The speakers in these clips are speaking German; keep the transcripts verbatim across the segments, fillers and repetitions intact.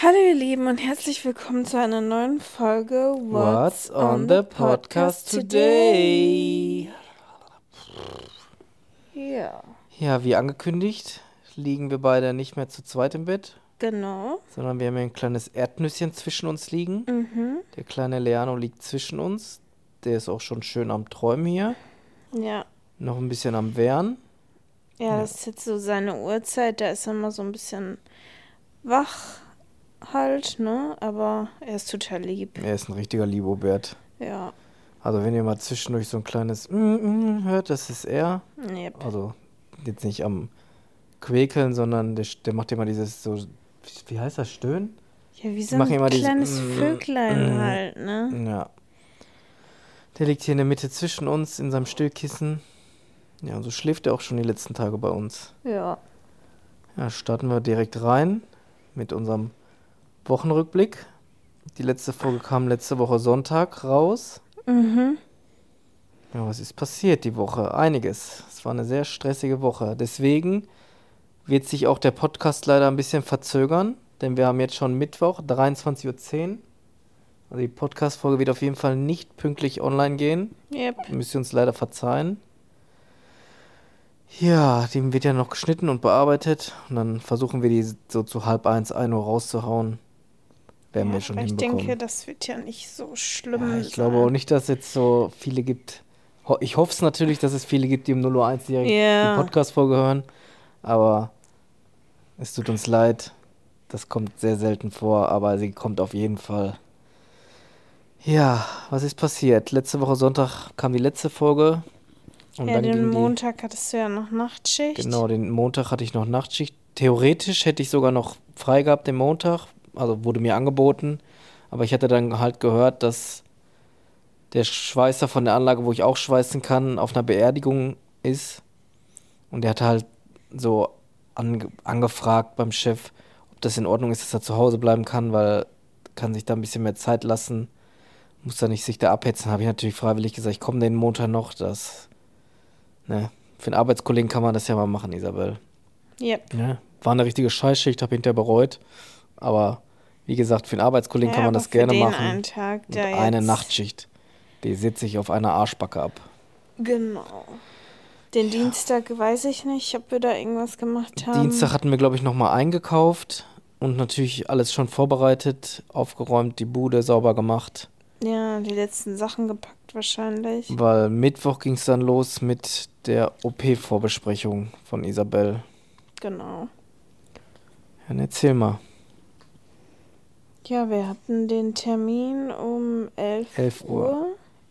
Hallo ihr Lieben und herzlich willkommen zu einer neuen Folge What's on the podcast today? Ja, Ja, wie angekündigt, liegen wir beide nicht mehr zu zweit im Bett, genau. sondern wir haben hier ein kleines Erdnüsschen zwischen uns liegen. Mhm. Der kleine Leano liegt zwischen uns. Der ist auch schon schön am Träumen hier. Ja. Noch ein bisschen am Wehren. Ja, Ja. das ist jetzt so seine Uhrzeit, da ist er immer so ein bisschen wach halt, ne? Aber er ist total lieb. Er ist ein richtiger Libobert. Ja. Also wenn ihr mal zwischendurch so ein kleines mm, mm hört, das ist er. Yep. Also jetzt nicht am Quäkeln, sondern der, der macht immer dieses so, wie heißt das, Stöhnen? Ja, wie Die so machen ein immer dieses kleines mm, Vöglein mm, halt, ne? Ja. Der liegt hier in der Mitte zwischen uns in seinem Stillkissen. Ja, und so schläft er auch schon die letzten Tage bei uns. Ja. Ja, starten wir direkt rein mit unserem Wochenrückblick. Die letzte Folge kam letzte Woche Sonntag raus. Mhm. Ja, was ist passiert die Woche? Einiges. Es war eine sehr stressige Woche. Deswegen wird sich auch der Podcast leider ein bisschen verzögern, denn wir haben jetzt schon Mittwoch, dreiundzwanzig Uhr zehn. Also die Podcast-Folge wird auf jeden Fall nicht pünktlich online gehen. Yep. Müsst ihr uns leider verzeihen. Ja, die wird ja noch geschnitten und bearbeitet. Und dann versuchen wir die so zu halb eins, ein Uhr rauszuhauen. Werden Ja, wir schon aber ich hinbekommen. denke, das wird ja nicht so schlimm Ja, ich sein. glaube auch nicht, dass es jetzt so viele gibt. Ho- Ich hoffe es natürlich, dass es viele gibt, die um null Uhr eins direkt Ja. die Podcast-Folge hören. Aber es tut uns leid. Das kommt sehr selten vor, aber sie kommt auf jeden Fall. Ja, was ist passiert? Letzte Woche Sonntag kam die letzte Folge. Und Ja, dann den ging die. Montag hattest du ja noch Nachtschicht. Genau, den Montag hatte ich noch Nachtschicht. Theoretisch hätte ich sogar noch frei gehabt den Montag. Also wurde mir angeboten. Aber ich hatte dann halt gehört, dass der Schweißer von der Anlage, wo ich auch schweißen kann, auf einer Beerdigung ist. Und der hatte halt so ange angefragt beim Chef, ob das in Ordnung ist, dass er zu Hause bleiben kann, weil kann sich da ein bisschen mehr Zeit lassen. Muss da nicht sich da abhetzen. Habe ich natürlich freiwillig gesagt, ich komme den Montag noch. Das, ne, für einen Arbeitskollegen kann man das ja mal machen, Isabel. Yep. Ne? War eine richtige Scheißschicht, habe hinterher bereut. Aber wie gesagt, für einen Arbeitskollegen Ja, kann man aber das für gerne den machen. einen Tag, Und der eine jetzt- Nachtschicht, die sitze ich auf einer Arschbacke ab. Genau. Den Dienstag weiß ich nicht, ob wir da irgendwas gemacht haben. Dienstag hatten wir, glaube ich, nochmal eingekauft und natürlich alles schon vorbereitet, aufgeräumt, die Bude sauber gemacht. Ja, die letzten Sachen gepackt wahrscheinlich. Weil Mittwoch ging es dann los mit der O P-Vorbesprechung von Isabel. Genau. Ja, dann erzähl mal. Ja, wir hatten den Termin um elf elf Uhr.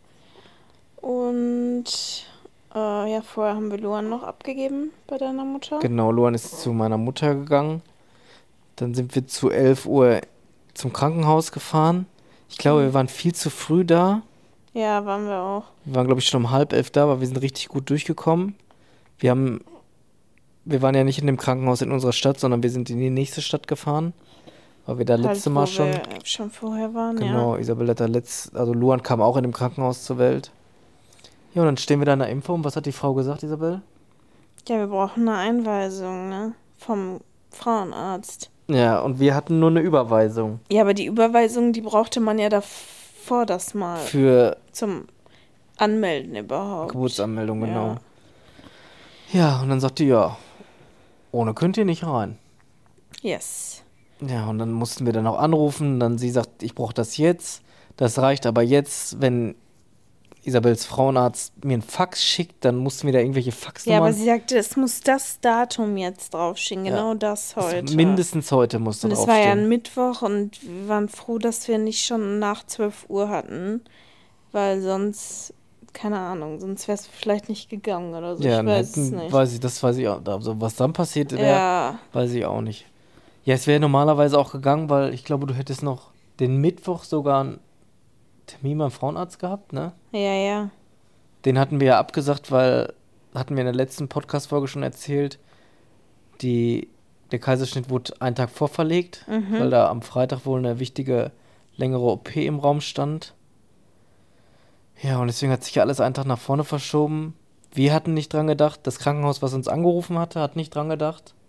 Und äh, ja, vorher haben wir Luan noch abgegeben bei deiner Mutter. Genau, Luan ist zu meiner Mutter gegangen. Dann sind wir zu elf Uhr zum Krankenhaus gefahren. Ich glaube, wir waren viel zu früh da. Ja, waren wir auch. Wir waren, glaube ich, schon um halb elf da, aber wir sind richtig gut durchgekommen. Wir haben, wir waren ja nicht in dem Krankenhaus in unserer Stadt, sondern wir sind in die nächste Stadt gefahren, weil wir da letzte halt, Mal wo schon. wir schon vorher waren, Genau, ja. Isabel hat da letzt, also Luan kam auch in dem Krankenhaus zur Welt. Ja, und dann stehen wir da in der Impfung. Was hat die Frau gesagt, Isabel? Ja, wir brauchen eine Einweisung, ne? Vom Frauenarzt. Ja, und wir hatten nur eine Überweisung Ja, aber die Überweisung, die brauchte man ja davor das mal für zum Anmelden überhaupt. Geburtsanmeldung, genau. Ja. Ja, und dann sagt die, ja, ohne könnt ihr nicht rein. Yes. Ja, und dann mussten wir dann auch anrufen. Dann sie sagt, ich brauche das jetzt. Das reicht aber jetzt, wenn Isabels Frauenarzt mir einen Fax schickt, dann mussten wir da irgendwelche Ja, Faxnummern. aber sie sagte, es muss das Datum jetzt draufstehen, genau Ja. das Das- heute. Mindestens heute musste Und es war ja draufstehen. ein Mittwoch und wir waren froh, dass wir nicht schon nach zwölf Uhr hatten, weil sonst, keine Ahnung, sonst wäre es vielleicht nicht gegangen oder so. Ja, ich dann weiß es hätten, nicht. weiß ich, das weiß ich auch. Also, was dann passiert wäre, Ja, weiß ich auch nicht. Ja, es wäre normalerweise auch gegangen, weil ich glaube, du hättest noch den Mittwoch sogar einen Termin beim Frauenarzt gehabt, ne? ja, ja. Den hatten wir ja abgesagt, weil, hatten wir in der letzten Podcast-Folge schon erzählt, die, der Kaiserschnitt wurde einen Tag vorverlegt, Mhm. weil da am Freitag wohl eine wichtige, längere O P im Raum stand. Ja, und deswegen hat sich ja alles einen Tag nach vorne verschoben. Wir hatten nicht dran gedacht. Das Krankenhaus, was uns angerufen hatte, hat nicht dran gedacht.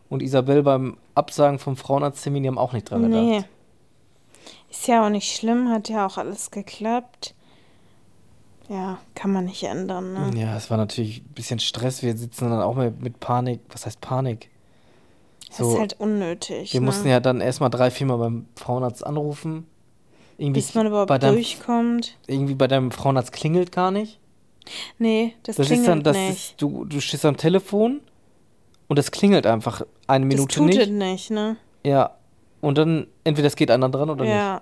Und Isabel beim Absagen vom Frauenarzttermin, die haben auch nicht dran gedacht. Nee. Ist ja auch nicht schlimm, hat ja auch alles geklappt. Ja, kann man nicht ändern, ne? Ja, es war natürlich ein bisschen Stress. Wir sitzen dann auch mit, mit Panik. Was heißt Panik? Das So, ist halt unnötig, wir ne? mussten ja dann erstmal drei, viermal beim Frauenarzt anrufen. Irgendwie Bis man bei überhaupt deinem, durchkommt. irgendwie bei deinem Frauenarzt klingelt gar nicht. Nee, das, Das ist dann, klingelt das nicht. ist, du, du stehst am Telefon und es klingelt einfach eine Das Minute tut es nicht. nicht, ne? Ja. Und dann, entweder es geht einer dran oder nicht. Ja,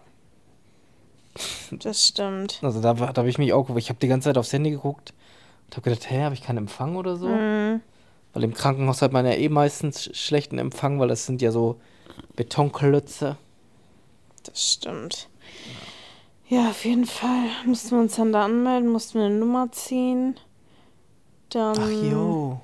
das stimmt. Also da, war- da habe ich mich auch, ich habe die ganze Zeit aufs Handy geguckt und habe gedacht, hä, habe ich keinen Empfang oder so? Mhm, Weil im Krankenhaus hat man ja eh meistens sch- schlechten Empfang, weil das sind ja so Betonklötze. das stimmt. Ja, auf jeden Fall mussten wir uns dann da anmelden, mussten wir eine Nummer ziehen. Dann. Ach jo.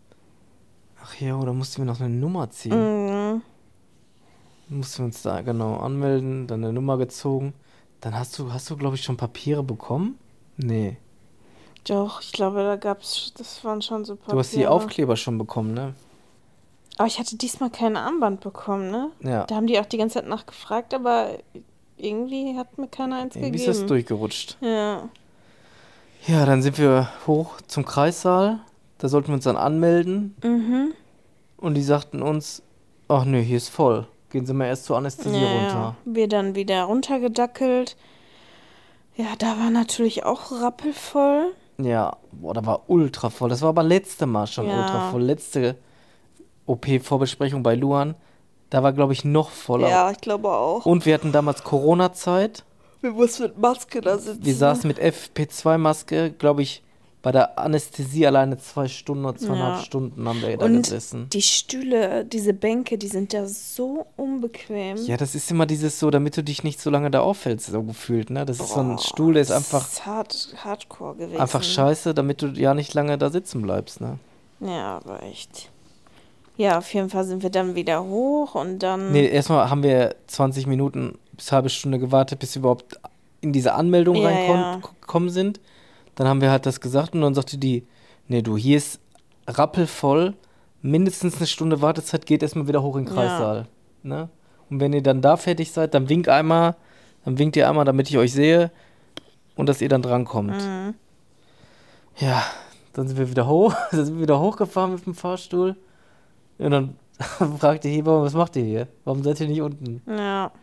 Ach jo, da mussten wir noch eine Nummer ziehen. Mhm. Mussten wir uns da genau anmelden, dann eine Nummer gezogen. Dann hast du, hast du, glaube ich, schon Papiere bekommen? Nee. Doch, ich glaube, da gab's, das waren schon so Papiere. Du hast die Aufkleber schon bekommen, ne? Aber ich hatte diesmal kein Armband bekommen, ne? Ja. Da haben die auch die ganze Zeit nachgefragt, aber irgendwie hat mir keiner eins Irgendwie ist gegeben. das durchgerutscht. Ja. Ja, dann sind wir hoch zum Kreissaal. Da sollten wir uns dann anmelden. Mhm. Und die sagten uns, ach nö, hier ist voll. Gehen Sie mal erst zur Anästhesie Ja, runter. ja. Wir dann wieder runtergedackelt. Ja, da war natürlich auch rappelvoll. Ja, boah, da war ultra voll. Das war aber letzte Mal schon Ja. ultra voll. Letzte O P-Vorbesprechung bei Luan. Da war, glaube ich, noch voller. Ja, ich glaube auch. Und wir hatten damals Corona-Zeit. Wir mussten mit Maske da sitzen. Wir saßen mit F P zwei Maske, glaube ich, bei der Anästhesie alleine zwei Stunden oder zweieinhalb Ja. Stunden haben wir da Und gesessen. die Stühle, diese Bänke, die sind ja so unbequem. Ja, das ist immer dieses so, damit du dich nicht so lange da aufhältst, so gefühlt, ne? Das ist so ein Boah, Stuhl, der ist das einfach, ist hart, hardcore gewesen. einfach scheiße, damit du ja nicht lange da sitzen bleibst, ne? Ja, aber echt. Ja, auf jeden Fall sind wir dann wieder hoch und dann. Nee, erstmal haben wir zwanzig Minuten bis halbe Stunde gewartet, bis wir überhaupt in diese Anmeldung Ja, reingekommen ja. sind. Dann haben wir halt das gesagt und dann sagte die, nee, du, hier ist rappelvoll, mindestens eine Stunde Wartezeit, geht erstmal wieder hoch in den Ja. Kreissaal. Ne? Und wenn ihr dann da fertig seid, dann winkt einmal, dann winkt ihr einmal, damit ich euch sehe und dass ihr dann drankommt. Mhm. Ja, dann sind wir wieder hoch, dann sind wir wieder hochgefahren mit dem Fahrstuhl. Und dann fragt die Hebamme, was macht ihr hier? Warum seid ihr nicht unten? Ja.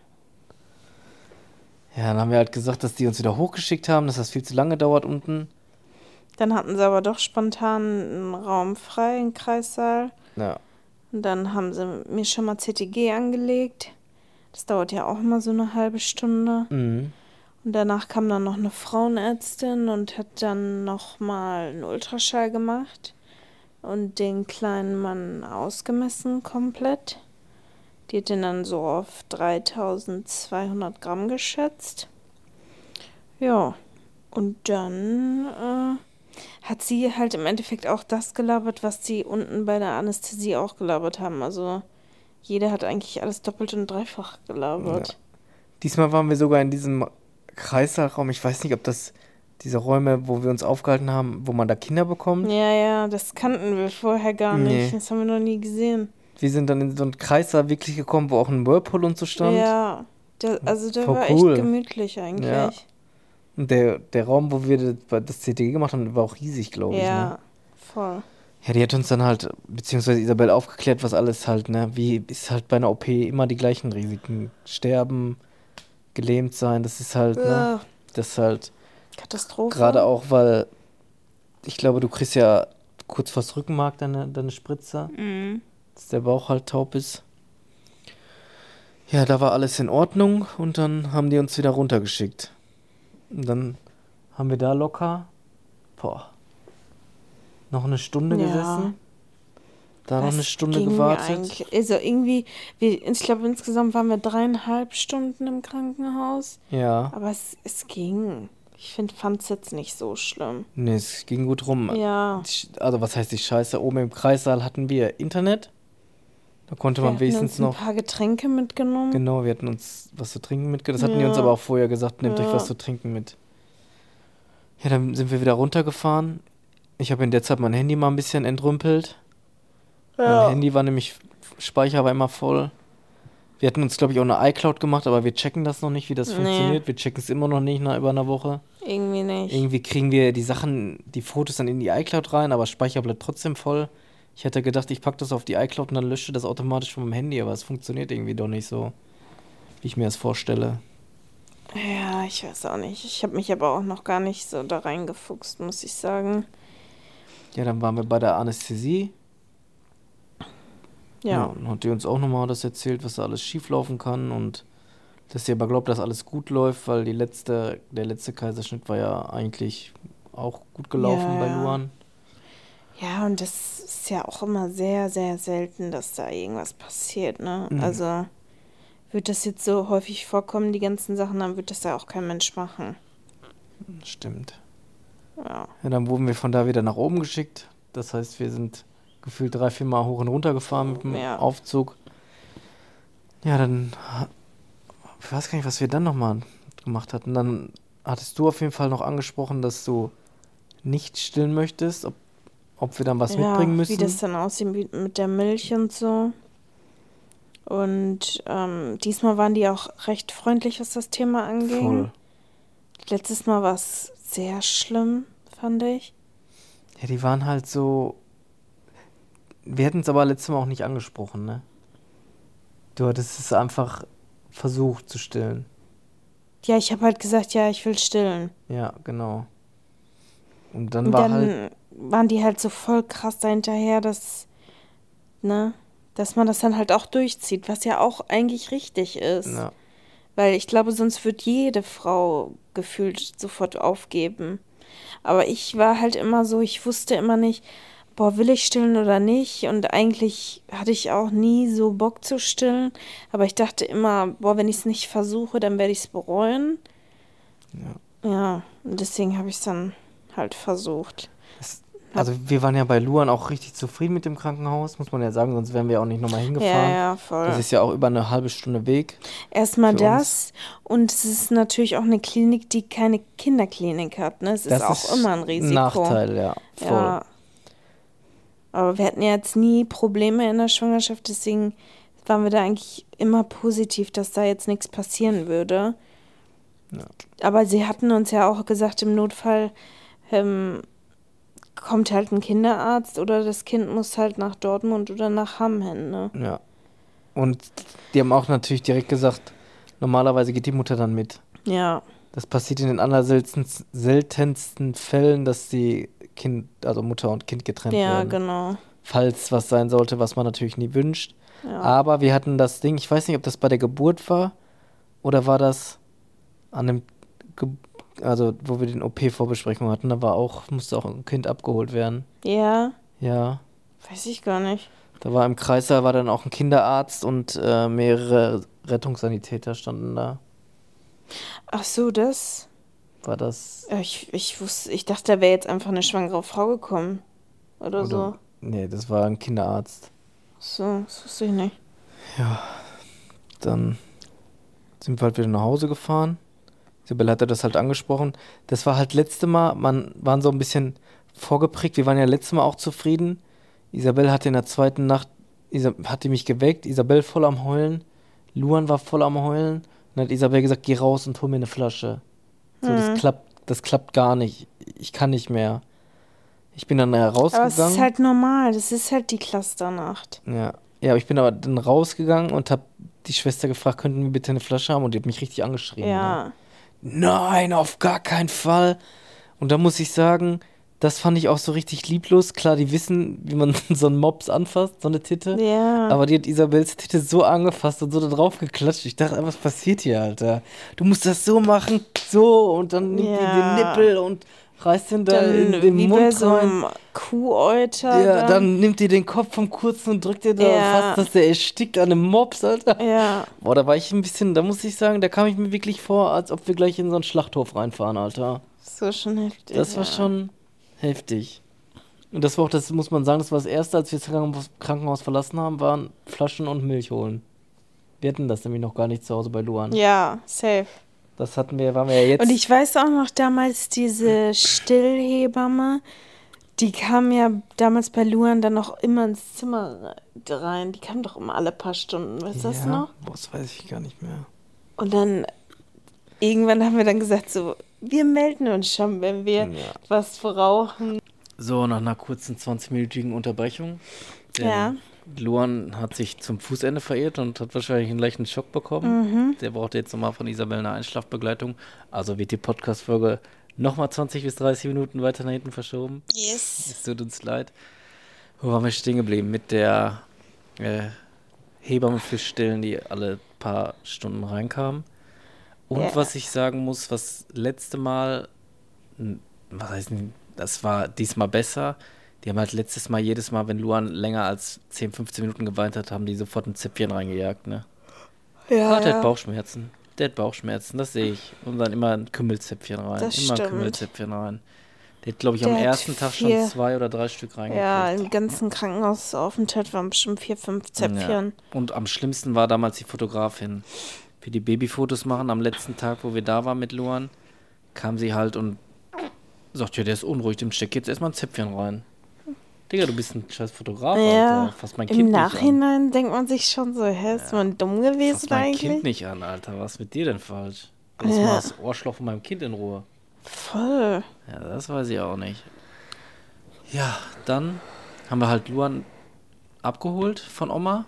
Ja, dann haben wir halt gesagt, dass die uns wieder hochgeschickt haben, dass das viel zu lange dauert unten. Dann hatten sie aber doch spontan einen Raum frei im Kreissaal. Ja. Und dann haben sie mir schon mal C T G angelegt. Das dauert ja auch immer so eine halbe Stunde. Mhm. Und danach kam dann noch eine Frauenärztin und hat dann noch mal einen Ultraschall gemacht und den kleinen Mann ausgemessen komplett. Die hat den dann so auf dreitausendzweihundert Gramm geschätzt. Ja, und dann äh, hat sie halt im Endeffekt auch das gelabert, was sie unten bei der Anästhesie auch gelabert haben. Also jeder hat eigentlich alles doppelt und dreifach gelabert. Ja. Diesmal waren wir sogar in diesem Kreissaalraum. Ich weiß nicht, ob das diese Räume, wo wir uns aufgehalten haben, wo man da Kinder bekommt. Ja, ja, das kannten wir vorher gar nicht. Nee. Das haben wir noch nie gesehen. Wir sind dann in so einen Kreissaal wirklich gekommen, wo auch ein Whirlpool und so stand. Ja, der, also der Voll war cool. echt gemütlich eigentlich. Ja. Und der, der Raum, wo wir das, das C T G gemacht haben, war auch riesig, glaube ich. Ja, Ne? voll. Ja, die hat uns dann halt, beziehungsweise Isabel aufgeklärt, was alles halt, ne, wie ist halt bei einer O P immer die gleichen Risiken. Sterben, gelähmt sein, das ist halt, ne, Ja, das ist halt, Katastrophe. gerade auch, weil, ich glaube, du kriegst ja kurz vors Rückenmark deine, deine Spritze, Mhm. dass der Bauch halt taub ist. Ja, da war alles in Ordnung und dann haben die uns wieder runtergeschickt. Und dann haben wir da locker, boah, noch eine Stunde Ja. gesessen. Da noch Das eine Stunde ging gewartet. eigentlich- Also irgendwie, wir, ich glaube insgesamt waren wir dreieinhalb Stunden im Krankenhaus. Ja. Aber es, es ging. Ich fand es jetzt nicht so schlimm. Nee, es ging gut rum. Ja. Die- Also was heißt die Scheiße? Oben im Kreissaal hatten wir Internet. Da konnte Wir man hatten wenigstens uns ein noch. paar Getränke mitgenommen. Genau, wir hatten uns was zu trinken mitgenommen. Das hatten die Ja. uns aber auch vorher gesagt, nehmt euch Ja. was zu trinken mit. Ja, dann sind wir wieder runtergefahren. Ich habe in der Zeit mein Handy mal ein bisschen entrümpelt. Mein Handy war nämlich, Speicher war immer voll. Wir hatten uns, glaube ich, auch eine iCloud gemacht, aber wir checken das noch nicht, wie das Nee. funktioniert. Wir checken es immer noch nicht nach über einer Woche. Irgendwie nicht. Irgendwie kriegen wir die Sachen, die Fotos dann in die iCloud rein, aber Speicher bleibt trotzdem voll. Ich hätte gedacht, ich packe das auf die iCloud und dann lösche das automatisch von meinem Handy, aber es funktioniert irgendwie doch nicht so, wie ich mir das vorstelle. Ja, ich weiß auch nicht. Ich habe mich aber auch noch gar nicht so da reingefuchst, muss ich sagen. Ja, dann waren wir bei der Anästhesie. Ja, Ja. und hat die uns auch nochmal das erzählt, was da alles schieflaufen kann und dass sie aber glaubt, dass alles gut läuft, weil die letzte, der letzte Kaiserschnitt war ja eigentlich auch gut gelaufen Ja, bei ja. Luan. Ja, und das ist ja auch immer sehr, sehr selten, dass da irgendwas passiert, ne? Mhm. Also wird das jetzt so häufig vorkommen, die ganzen Sachen, dann wird das ja auch kein Mensch machen. Stimmt. Ja. Ja, dann wurden wir von da wieder nach oben geschickt. Das heißt, wir sind gefühlt drei, vier Mal hoch und runter gefahren mit dem Ja. Aufzug. Ja, dann, ich weiß gar nicht, was wir dann nochmal gemacht hatten. Dann hattest du auf jeden Fall noch angesprochen, dass du nicht stillen möchtest, ob, ob wir dann was Ja, mitbringen müssen. wie das dann aussieht wie mit der Milch und so. Und ähm, diesmal waren die auch recht freundlich, was das Thema anging. Voll. Letztes Mal war es sehr schlimm, fand ich. Ja, die waren halt so. Wir hätten es aber letztes Mal auch nicht angesprochen, ne? Du hattest es einfach versucht zu stillen. Ja, ich habe halt gesagt, ja, ich will stillen. Ja, genau. Und dann Und war dann halt. waren die halt so voll krass dahinterher, dass, ne, dass man das dann halt auch durchzieht, was ja auch eigentlich richtig ist. Ja, Weil ich glaube, sonst wird jede Frau gefühlt sofort aufgeben. Aber ich war halt immer so, ich wusste immer nicht, boah, will ich stillen oder nicht? Und eigentlich hatte ich auch nie so Bock zu stillen. Aber ich dachte immer, boah, wenn ich es nicht versuche, dann werde ich es bereuen. ja. Ja, und deswegen habe ich es dann halt versucht. Es, also wir waren ja bei Luan auch richtig zufrieden mit dem Krankenhaus, muss man ja sagen, sonst wären wir auch nicht nochmal Ja, hingefahren. ja, voll. Das ist ja auch über eine halbe Stunde Weg. Erstmal für das. Und es ist natürlich auch eine Klinik, die keine Kinderklinik hat. Ne? Es ist Das auch ist immer ein Risiko. Nachteil, ja, voll. Ja. Aber wir hatten ja jetzt nie Probleme in der Schwangerschaft, deswegen waren wir da eigentlich immer positiv, dass da jetzt nichts passieren würde. Ja. Aber sie hatten uns ja auch gesagt, im Notfall ähm, kommt halt ein Kinderarzt oder das Kind muss halt nach Dortmund oder nach Hamm hin, ne? Ja. Und die haben auch natürlich direkt gesagt, normalerweise geht die Mutter dann mit. Ja, Das passiert in den allerseltensten seltensten Fällen, dass die Kind, also Mutter und Kind getrennt ja, werden. genau. Falls was sein sollte, was man natürlich nie wünscht. Ja. Aber wir hatten das Ding, ich weiß nicht, ob das bei der Geburt war oder war das an dem, Ge also wo wir den O P-Vorbesprechung hatten, da war auch, musste auch ein Kind abgeholt werden. Ja, Ja, weiß ich gar nicht. da war im Kreißsaal war dann auch ein Kinderarzt und äh, mehrere Rettungssanitäter standen da. Ach so, das? War das, Ja, Ich, ich wusste, ich dachte, da wäre jetzt einfach eine schwangere Frau gekommen. Oder, so. oder, nee, das war ein Kinderarzt. Ach so, das wusste ich nicht. Dann sind wir halt wieder nach Hause gefahren. Isabel hatte das halt angesprochen. Das war halt letzte Mal, man waren so ein bisschen vorgeprägt. Wir waren ja letztes Mal auch zufrieden. Isabel hatte in der zweiten Nacht, Isa hatte mich geweckt, Isabel voll am Heulen. Luan war voll am Heulen. Dann hat Isabel gesagt, geh raus und hol mir eine Flasche. So, Hm. das klappt, das klappt gar nicht. Ich kann nicht mehr. Ich bin dann äh, Aber es rausgegangen. ist halt normal, das ist halt die Clusternacht. Ja. Ja, aber ich bin aber dann rausgegangen und hab die Schwester gefragt, könnten wir bitte eine Flasche haben? Und die hat mich richtig angeschrien. Ne? Ja. Nein, auf gar keinen Fall. Und da muss ich sagen, das fand ich auch so richtig lieblos. Klar, die wissen, wie man so einen Mops anfasst, so eine Titte. Ja. Aber die hat Isabels Titte so angefasst und so da drauf geklatscht. Ich dachte, was passiert hier, Alter? Du musst das so machen, so. Und dann nimmt die Ja. den Nippel und reißt den da in Dann den wie bei Mund so rein. einem Kuhäuter. Ja, dann nimmt die den Kopf vom Kurzen und drückt dir da Ja. fast, dass der erstickt an dem Mops, Alter. Ja. Boah, da war ich ein bisschen, da muss ich sagen, da kam ich mir wirklich vor, als ob wir gleich in so einen Schlachthof reinfahren, Alter. Das war schon heftig. Das war ja. schon heftig. Und das war auch, das muss man sagen, das war das erste, als wir das Krankenhaus- Krankenhaus verlassen haben, waren Flaschen und Milch holen. Wir hatten das nämlich noch gar nicht zu Hause bei Luan. Ja, safe. Das hatten wir, waren wir ja jetzt. Und ich weiß auch noch damals diese Stillhebamme, Die kamen ja damals bei Luan dann noch immer ins Zimmer rein. Die kamen doch immer alle paar Stunden, weißt du das Ja, noch? boah, das weiß ich gar nicht mehr. Und dann, irgendwann haben wir dann gesagt so, wir melden uns schon, wenn wir Ja. was brauchen. So, nach einer kurzen zwanzigminütigen Unterbrechung. Denn Ja. Luan hat sich zum Fußende verirrt und hat wahrscheinlich einen leichten Schock bekommen. Mhm. Der brauchte jetzt nochmal von Isabel eine Einschlafbegleitung. Also wird die Podcast-Folge nochmal zwanzig bis dreißig Minuten weiter nach hinten verschoben. Yes. Es tut uns leid. Wo waren wir stehen geblieben? Mit der äh, Hebamme fürs Stillen, die alle paar Stunden reinkam. Und Ja. was ich sagen muss, was letzte Mal, n- was heißt denn, das war diesmal besser. Die haben halt letztes Mal, jedes Mal, wenn Luan länger als zehn, fünfzehn Minuten geweint hat, haben die sofort ein Zäpfchen reingejagt, ne? Ja, Ah, der hat ja. Bauchschmerzen. Der hat Bauchschmerzen, das sehe ich. Und dann immer ein Kümmelzäpfchen rein. Das immer ein stimmt. Kümmelzäpfchen rein. Der hat, glaube ich, Der am hat ersten Tag schon vier- zwei oder drei Stück reingekriegt. Ja, im ganzen Krankenhausaufenthalt waren bestimmt vier, fünf Zäpfchen. Ja. Und am schlimmsten war damals die Fotografin. Für die Babyfotos machen, am letzten Tag, wo wir da waren mit Luan, kam sie halt und sagt, ja, der ist unruhig, dem steck jetzt erstmal ein Zäpfchen rein. Digga, du bist ein scheiß Fotograf, Ja, Alter. Fass mein Kind im nicht an. Nachhinein denkt man sich schon so, hä, ist man dumm gewesen Fass mein Kind eigentlich? nicht an, Alter. Was ist mit dir denn falsch? Lass Ja. mal das Ohrschloch von meinem Kind in Ruhe. Voll. Ja, das weiß ich auch nicht. Ja, dann haben wir halt Luan abgeholt von Oma.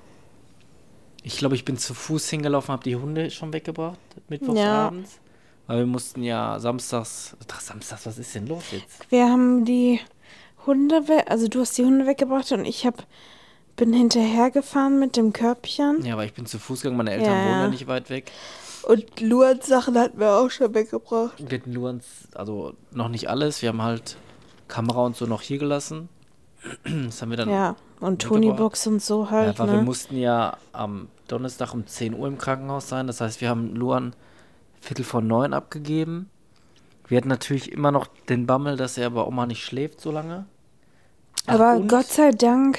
Ich glaube, ich bin zu Fuß hingelaufen, habe die Hunde schon weggebracht, mittwochs Ja. abends. Weil wir mussten ja samstags, ach, samstags, was ist denn los jetzt? Wir haben die Hunde weg, also du hast die Hunde weggebracht und ich hab, bin hinterhergefahren mit dem Körbchen. Ja, aber ich bin zu Fuß gegangen, meine Eltern Ja, wohnen ja ja. nicht weit weg. Und Luans Sachen hatten wir auch schon weggebracht. Wir hatten Luans, also noch nicht alles, wir haben halt Kamera und so noch hier gelassen. Das haben wir dann, Ja, und weggebracht. Tonybox und so ja, halt, weil wir ne? mussten ja am Donnerstag um zehn Uhr im Krankenhaus sein. Das heißt, wir haben Luan Viertel vor neun abgegeben. Wir hatten natürlich immer noch den Bammel, dass er bei Oma nicht schläft so lange. Ach, Aber und- Gott sei Dank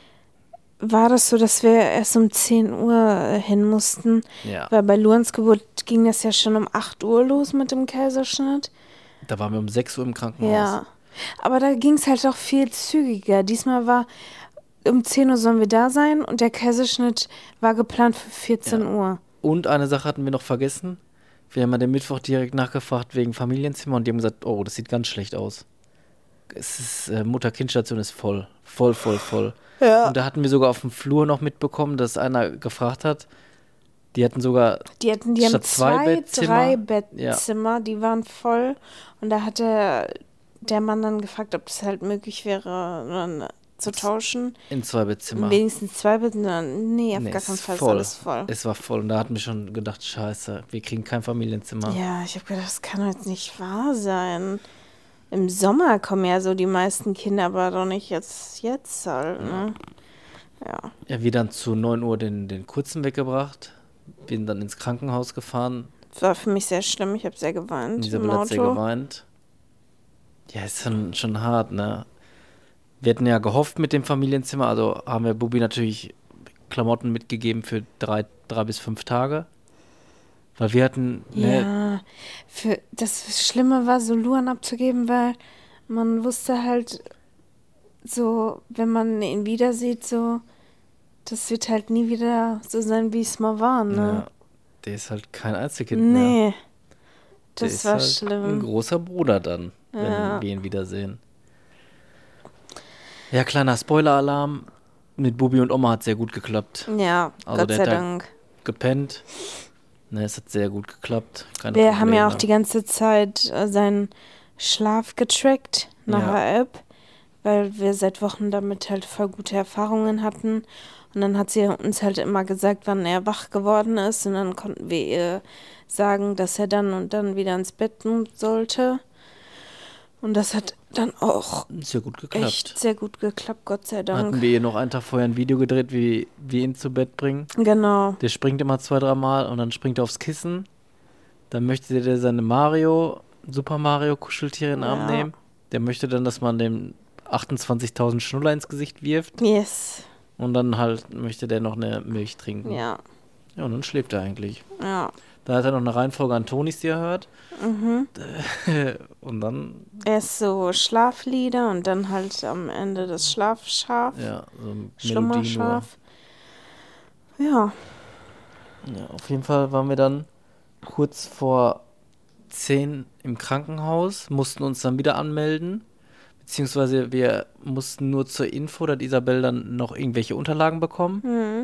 war das so, dass wir erst um zehn Uhr äh, hin mussten. Ja, Weil bei Luans Geburt ging das ja schon um acht Uhr los mit dem Kaiserschnitt. da waren wir um sechs Uhr im Krankenhaus. Ja. Aber da ging es halt auch viel zügiger. Diesmal war um zehn Uhr sollen wir da sein und der Kaiserschnitt war geplant für vierzehn Uhr. Und eine Sache hatten wir noch vergessen. Wir haben ja den Mittwoch direkt nachgefragt wegen Familienzimmer und die haben gesagt, oh, das sieht ganz schlecht aus. Es ist, äh, Mutter-Kind-Station ist voll. Voll, voll, voll. Ja. Und da hatten wir sogar auf dem Flur noch mitbekommen, dass einer gefragt hat. Die hatten sogar, Die hatten, die haben Statt zwei zwei, Bettzimmer, drei Bettzimmer, die waren voll. Und da hat der, der Mann dann gefragt, ob das halt möglich wäre, dann zu tauschen. in zwei Bettzimmer. Wenigstens zwei Bettzimmer. Nee, auf Nee, gar keinen ist Fall ist voll. alles voll. Es war voll und da hatten wir schon gedacht, scheiße, wir kriegen kein Familienzimmer. Ja, ich habe gedacht, das kann jetzt nicht wahr sein. Im Sommer kommen ja so die meisten Kinder, aber doch nicht jetzt, jetzt halt, ne? Ja. Ja, wir dann zu neun Uhr den, den Kurzen weggebracht, bin dann ins Krankenhaus gefahren. Das war für mich sehr schlimm, ich habe sehr geweint im Isabel hat sehr Auto. geweint. Ja, ist schon, schon hart, ne? Wir hatten ja gehofft mit dem Familienzimmer, also haben wir Bubi natürlich Klamotten mitgegeben für drei, drei bis fünf Tage. Weil wir hatten, ne, Ja, für das Schlimme war, so Luan abzugeben, weil man wusste halt so, wenn man ihn wieder sieht, so, das wird halt nie wieder so sein, wie es mal war, ne? ja, der ist halt kein Einzelkind mehr. Nee, Der das ist war halt ein schlimm. großer Bruder dann, wenn Ja. wir ihn wiedersehen. Ja, kleiner Spoiler-Alarm. Mit Bubi und Oma hat sehr gut geklappt. Ja, Also Gott der sei hat da Dank. Gepennt. Ne, es hat sehr gut geklappt. Keine Wir haben ja auch Probleme. die ganze Zeit äh, seinen Schlaf getrackt nach Ja. der App, weil wir seit Wochen damit halt voll gute Erfahrungen hatten. Und dann hat sie uns halt immer gesagt, wann er wach geworden ist. Und dann konnten wir ihr sagen, dass er dann und dann wieder ins Bett sollte. Und das hat dann auch Sehr gut geklappt. echt sehr gut geklappt, Gott sei Dank. Hatten wir ihr noch einen Tag vorher ein Video gedreht, wie wir ihn zu Bett bringen. Genau. Der springt immer zwei, dreimal und dann springt er aufs Kissen. Dann möchte der seine Mario, Super Mario Kuscheltiere in den Arm Ja. nehmen. Der möchte dann, dass man dem achtundzwanzigtausend Schnuller ins Gesicht wirft. Yes. Und dann halt möchte der noch eine Milch trinken. Ja. Ja, und dann schläft er eigentlich. Ja. Da hat er noch eine Reihenfolge an Tonis, die er hört. Mhm. Und dann, Erst so Schlaflieder und dann halt am Ende das Schlafschaf. ja, so eine Melodie nur. Schlummerschaf. Ja. Ja, auf jeden Fall waren wir dann kurz vor zehn im Krankenhaus, mussten uns dann wieder anmelden. Beziehungsweise wir mussten nur zur Info, dass Isabel dann noch irgendwelche Unterlagen bekommen. Mhm.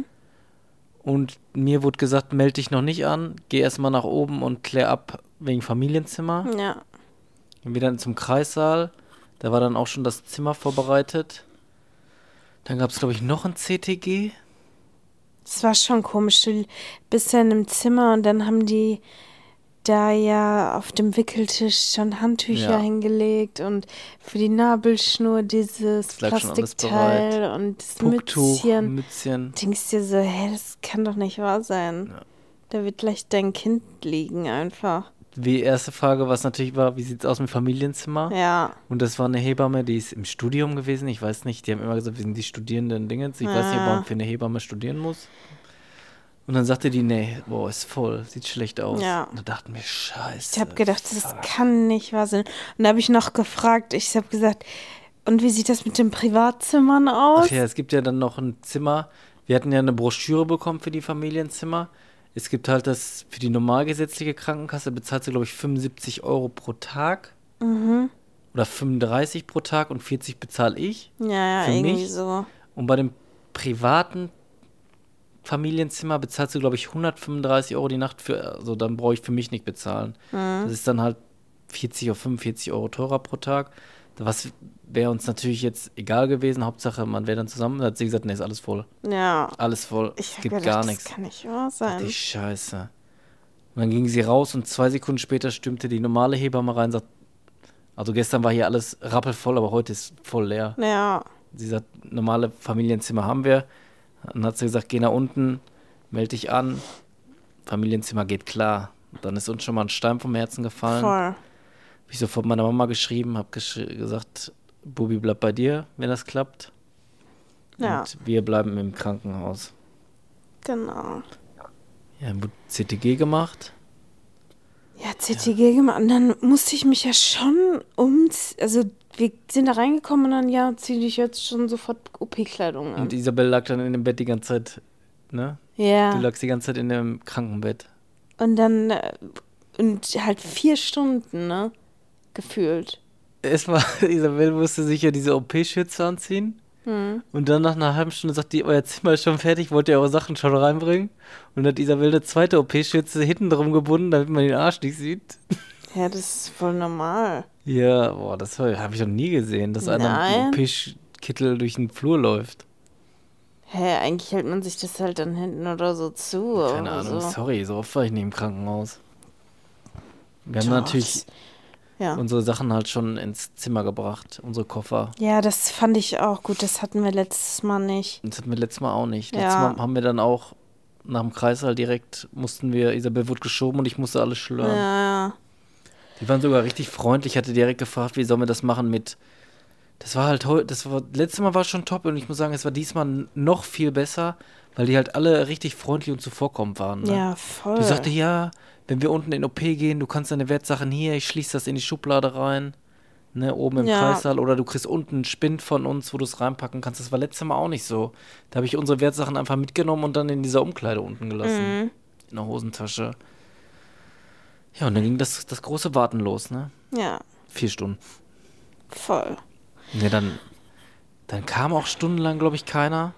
Und mir wurde gesagt, melde dich noch nicht an, geh erstmal nach oben und klär ab wegen Familienzimmer. Ja. Gehen wir dann zum Kreissaal, da war dann auch schon das Zimmer vorbereitet. Dann gab es, glaube ich, noch ein C T G. Das war schon komisch. Du bist ja in einem Zimmer und dann haben die da ja auf dem Wickeltisch schon Handtücher Ja. hingelegt und für die Nabelschnur dieses Es lag schon alles Plastikteil bereit. und das Pucktuch, Mützchen. Mützchen. Denkst dir so, hä, das kann doch nicht wahr sein. Ja. Da wird gleich dein Kind liegen einfach. Die erste Frage, was natürlich war, wie sieht's aus mit Familienzimmer? Ja. Und das war eine Hebamme, die ist im Studium gewesen. Ich weiß nicht, die haben immer gesagt, wir sind die Studierenden Dingens. Ich weiß nicht, ob Ja. man für eine Hebamme studieren muss. Und dann sagte die, nee, boah, ist voll, sieht schlecht aus. Ja. Und da dachten wir, scheiße. Ich habe gedacht, das kann nicht wahr sein. Und da habe ich noch gefragt, ich habe gesagt, und wie sieht das mit den Privatzimmern aus? Ach ja, es gibt ja dann noch ein Zimmer. Wir hatten ja eine Broschüre bekommen für die Familienzimmer. Es gibt halt das, für die normalgesetzliche Krankenkasse bezahlt sie, glaube ich, fünfundsiebzig Euro pro Tag. Mhm. Oder fünfunddreißig pro Tag und vierzig bezahle ich. Ja, ja, Für irgendwie mich? so. Und bei dem privaten Familienzimmer bezahlst du, glaube ich, hundertfünfunddreißig Euro die Nacht für, also dann brauche ich für mich nicht bezahlen. Mhm. Das ist dann halt vierzig oder fünfundvierzig Euro teurer pro Tag. Was wäre uns natürlich jetzt egal gewesen. Hauptsache, man wäre dann zusammen. Da hat sie gesagt, nee, ist alles voll. Ja. Alles voll. Ich Es habe gibt gedacht, gar das nichts. kann nicht wahr Die sein. Scheiße. Und dann ging sie raus und zwei Sekunden später stimmte die normale Hebamme rein und sagt, also gestern war hier alles rappelvoll, aber heute ist voll leer. Ja. Sie sagt, normale Familienzimmer haben wir. Dann hat sie gesagt, geh nach unten, melde dich an. Familienzimmer geht klar. Und dann ist uns schon mal ein Stein vom Herzen gefallen. Voll. Hab ich sofort meiner Mama geschrieben, hab gesch gesagt, Bubi bleibt bei dir, wenn das klappt. Ja. Und wir bleiben im Krankenhaus. Genau. Ja, dann wurde C T G gemacht. Ja, C T G gemacht. Und dann musste ich mich ja schon um. Also, wir sind da reingekommen und dann, ja, zieh dich jetzt schon sofort O P-Kleidung an. Und Isabel lag dann in dem Bett die ganze Zeit, ne? Du Ja. lagst die ganze Zeit in dem Krankenbett. Und dann. äh, Und halt vier Stunden, ne? Gefühlt. Erstmal, Isabel musste sich ja diese O P-Schürze anziehen. Hm. Und dann nach einer halben Stunde sagt die, euer Zimmer ist schon fertig, wollt ihr eure Sachen schon reinbringen? Und dann hat Isabel eine zweite O P-Schürze hinten drum gebunden, damit man den Arsch nicht sieht. Ja, das ist voll normal. Ja, boah, das habe ich noch nie gesehen, dass einer mit einem Nein. O P-Kittel durch den Flur läuft. Hä, eigentlich hält man sich das halt dann hinten oder so zu. Keine oder Ahnung, so. sorry, so oft war ich nicht im Krankenhaus. Wir haben Doch, natürlich Ja. unsere Sachen halt schon ins Zimmer gebracht, unsere Koffer. Ja, das fand ich auch gut. Das hatten wir letztes Mal nicht. Das hatten wir letztes Mal auch nicht. Ja. Letztes Mal haben wir dann auch nach dem Kreißsaal direkt, mussten wir, Isabel wurde geschoben und ich musste alles schlören. Ja, Die waren sogar richtig freundlich. Ich hatte direkt gefragt, wie sollen wir das machen mit. Das war halt heute, das war, letztes Mal war schon top und ich muss sagen, es war diesmal noch viel besser, weil die halt alle richtig freundlich und zuvorkommend waren. Ne? ja, voll. Die sagte, ja, wenn wir unten in O P gehen, du kannst deine Wertsachen hier, ich schließe das in die Schublade rein, ne, oben im Ja. Kreissaal, oder du kriegst unten einen Spind von uns, wo du es reinpacken kannst. Das war letztes Mal auch nicht so. Da habe ich unsere Wertsachen einfach mitgenommen und dann in dieser Umkleide unten gelassen. Mhm. In der Hosentasche. Ja, und dann ging das, das große Warten los, ne? Ja, Vier Stunden. voll. Ja, dann, dann kam auch stundenlang, glaube ich, keiner.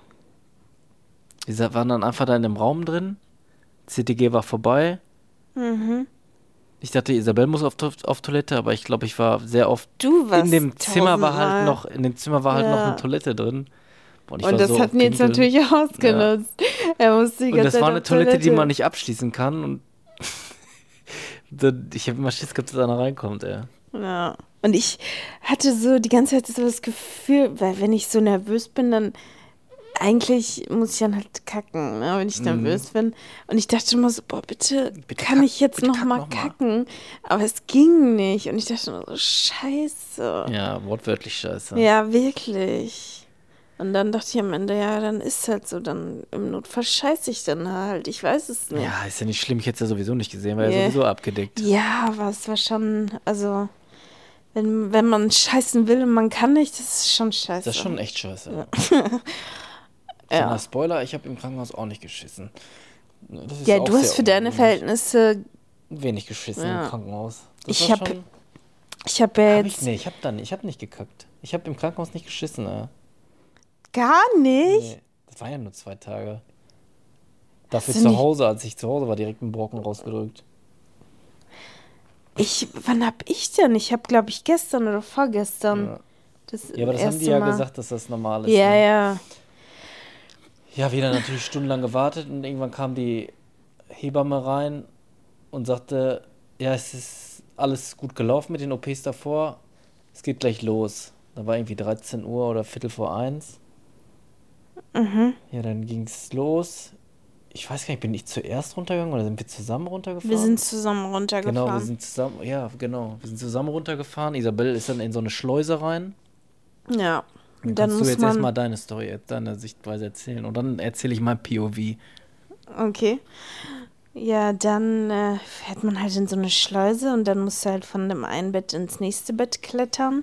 Wir waren dann einfach da in dem Raum drin. C T G war vorbei. Mhm. Ich dachte, Isabel muss auf, To- auf Toilette, aber ich glaube, ich war sehr oft Du warst in dem Zimmer war halt tausendmal- noch, in dem Zimmer war halt noch Ja. eine Toilette drin. Boah, ich Und war das so hat auf Nils Pinkeln. natürlich ausgenutzt. Er musste die Und ganze das Zeit war eine auf Toilette, die man nicht abschließen kann. Und dann- ich habe immer Schiss gehabt, dass einer reinkommt, ey. Ja. Und ich hatte so die ganze Zeit so das Gefühl, weil wenn ich so nervös bin, dann eigentlich muss ich dann halt kacken, ne, wenn ich nervös bin. Und ich dachte immer so, boah, bitte, Mhm. Bitte kann kack- ich jetzt bitte noch kack mal noch mal. kacken? Aber es ging nicht. Und ich dachte immer so, scheiße. Ja, wortwörtlich scheiße. Ja, wirklich. Und dann dachte ich am Ende, ja, dann ist halt so, dann im Notfall scheiße ich dann halt. Ich weiß es nicht. Ja, ist ja nicht schlimm. Ich hätte es ja sowieso nicht gesehen, weil Nee. er sowieso abgedeckt. Ja, aber es war schon, also, wenn, wenn man scheißen will und man kann nicht, das ist schon scheiße. Das ist schon echt scheiße. Ja. Kleiner Spoiler, ich habe im Krankenhaus auch nicht geschissen. Das ist Ja, auch du hast sehr für deine ungewöhnlich. Verhältnisse, Wenig geschissen Ja. im Krankenhaus. Das Ich war hab schon... ich habe ja Hab ich, jetzt nee, ich habe dann, ich habe nicht gekackt. Ich habe im Krankenhaus nicht geschissen, ne? gar nicht. Nee, das waren ja nur zwei Tage. Dafür du zu nicht- Hause, als ich zu Hause war, direkt einen Brocken rausgedrückt. Ich, wann hab ich denn? Ich habe, glaube ich, gestern oder vorgestern. Ja. Das Ja, aber das haben die erste ja Mal. gesagt, dass das normal ist. Ja, ne? ja. Ja, wieder natürlich stundenlang gewartet und irgendwann kam die Hebamme rein und sagte, ja, es ist alles gut gelaufen mit den O Ps davor. Es geht gleich los. Da war irgendwie dreizehn Uhr oder Viertel vor eins. Mhm. Ja, dann ging es los. Ich weiß gar nicht, bin ich zuerst runtergegangen oder sind wir zusammen runtergefahren? Wir sind zusammen runtergefahren. Genau, wir sind zusammen, ja, genau. Wir sind zusammen runtergefahren. Isabel ist dann in so eine Schleuse rein. Ja. Dann Und dann kannst du muss jetzt man. erstmal deine Story, deine Sichtweise erzählen. Und dann erzähle ich mein P O V. Okay. Ja, dann äh, fährt man halt in so eine Schleuse und dann musst du halt von dem einen Bett ins nächste Bett klettern.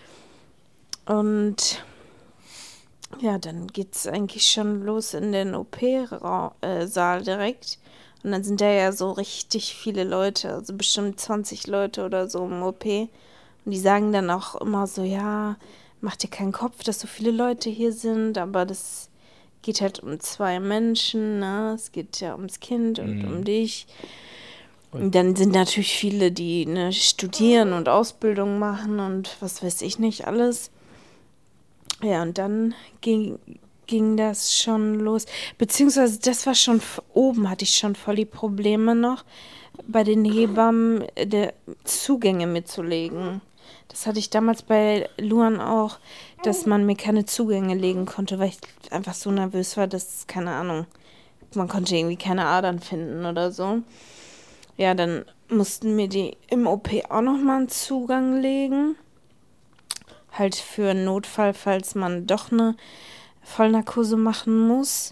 Und ja, dann geht's eigentlich schon los in den O P-Saal direkt. Und dann sind da ja so richtig viele Leute, also bestimmt zwanzig Leute oder so im O P. Und die sagen dann auch immer so, ja, mach dir keinen Kopf, dass so viele Leute hier sind, aber das geht halt um zwei Menschen, ne? Es geht ja ums Kind und Mhm. um dich. Ui. Und dann sind natürlich viele, die ne, studieren und Ausbildung machen und was weiß ich nicht alles. Ja, und dann ging, ging das schon los. Beziehungsweise das war schon f- oben, hatte ich schon voll die Probleme noch, bei den Hebammen äh, der Zugänge mitzulegen. Das hatte ich damals bei Luan auch, dass man mir keine Zugänge legen konnte, weil ich einfach so nervös war, dass, keine Ahnung, man konnte irgendwie keine Adern finden oder so. Ja, dann mussten mir die im O P auch nochmal einen Zugang legen. Halt für einen Notfall, falls man doch eine Vollnarkose machen muss.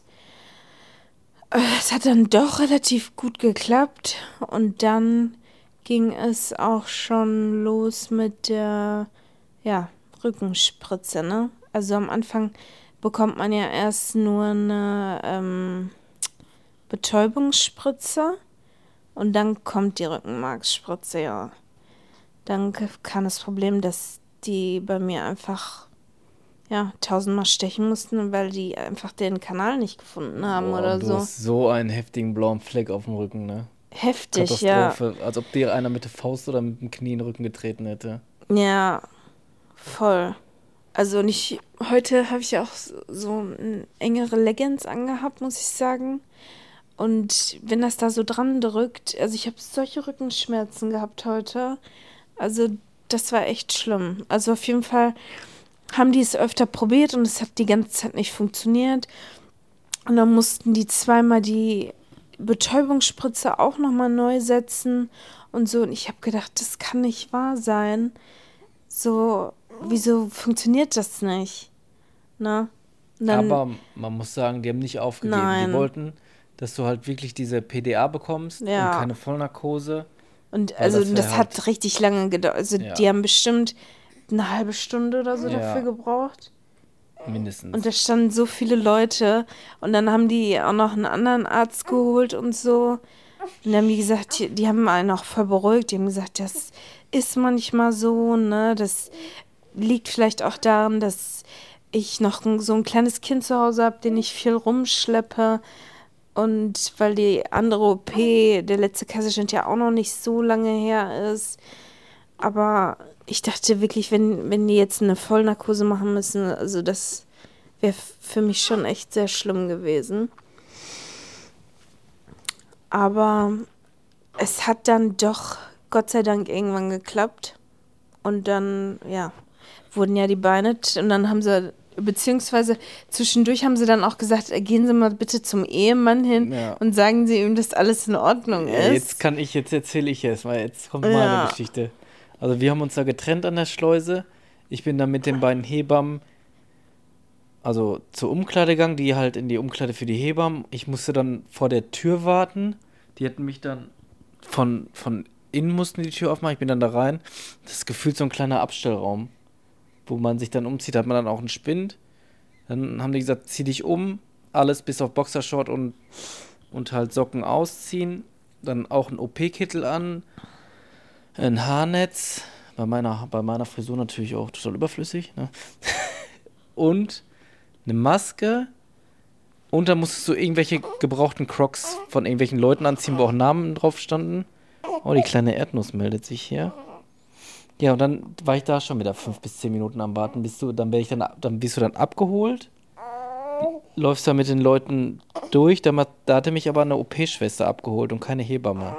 Äh, Es hat dann doch relativ gut geklappt und dann ging es auch schon los mit der, ja, Rückenspritze, ne? Also am Anfang bekommt man ja erst nur eine ähm, Betäubungsspritze und dann kommt die Rückenmarksspritze, ja. Dann k- kam das Problem, dass die bei mir einfach, ja, tausendmal stechen mussten, weil die einfach den Kanal nicht gefunden haben Boah, oder und du so. hast so einen heftigen blauen Fleck auf dem Rücken, ne? Heftig, ja. Katastrophe. Als ob dir einer mit der Faust oder mit dem Knie in den Rücken getreten hätte. Ja, voll. Also nicht, heute habe ich ja auch so, so n- engere Leggings angehabt, muss ich sagen. Und wenn das da so dran drückt, also ich habe solche Rückenschmerzen gehabt heute. Also das war echt schlimm. Also auf jeden Fall haben die es öfter probiert und es hat die ganze Zeit nicht funktioniert. Und dann mussten die zweimal die Betäubungsspritze auch nochmal neu setzen und so. Und ich habe gedacht, das kann nicht wahr sein. So, wieso funktioniert das nicht? Ne? Und dann, Aber man muss sagen, die haben nicht aufgegeben. Nein. Die wollten, dass du halt wirklich diese P D A bekommst Ja. und keine Vollnarkose. und weil also das das, wär hat halt- richtig lange gedauert. Also Ja. die haben bestimmt eine halbe Stunde oder so Ja. dafür gebraucht. Mindestens. Und da standen so viele Leute und dann haben die auch noch einen anderen Arzt geholt und so. Und dann haben die gesagt, die, die haben einen auch voll beruhigt. Die haben gesagt, das ist manchmal so, ne? Das liegt vielleicht auch daran, dass ich noch ein, so ein kleines Kind zu Hause habe, den ich viel rumschleppe. Und weil die andere O P, der letzte Kaiserschnitt ja auch noch nicht so lange her ist. Aber ich dachte wirklich, wenn, wenn die jetzt eine Vollnarkose machen müssen, also das wäre für mich schon echt sehr schlimm gewesen. Aber es hat dann doch Gott sei Dank irgendwann geklappt. Und dann, ja, wurden ja die Beine, t- und dann haben sie, beziehungsweise zwischendurch haben sie dann auch gesagt, äh, gehen Sie mal bitte zum Ehemann hin Ja. und sagen Sie ihm, dass alles in Ordnung Ja, ist. jetzt kann ich, jetzt erzähle ich es, weil jetzt kommt Ja. meine Geschichte. Also wir haben uns da getrennt an der Schleuse. Ich bin dann mit den beiden Hebammen also zur Umkleidegang, die halt in die Umkleide für die Hebammen. Ich musste dann vor der Tür warten. Die hatten mich dann von, von innen mussten die Tür aufmachen. Ich bin dann da rein. Das ist gefühlt so ein kleiner Abstellraum, wo man sich dann umzieht. Da hat man dann auch einen Spind. Dann haben die gesagt, zieh dich um. Alles bis auf Boxershort und, und halt Socken ausziehen. Dann auch ein O P-Kittel an. Ein Haarnetz. Bei meiner, bei meiner Frisur natürlich auch total überflüssig. Ne? Und eine Maske. Und dann musstest du irgendwelche gebrauchten Crocs von irgendwelchen Leuten anziehen, wo auch Namen drauf standen. Oh, die kleine Erdnuss meldet sich hier. Ja, und dann war ich da schon wieder fünf bis zehn Minuten am Warten. Bist du, dann, wär ich dann, dann bist du dann abgeholt. Läufst da mit den Leuten durch. Da, da hatte mich aber eine O P-Schwester abgeholt und keine Hebamme.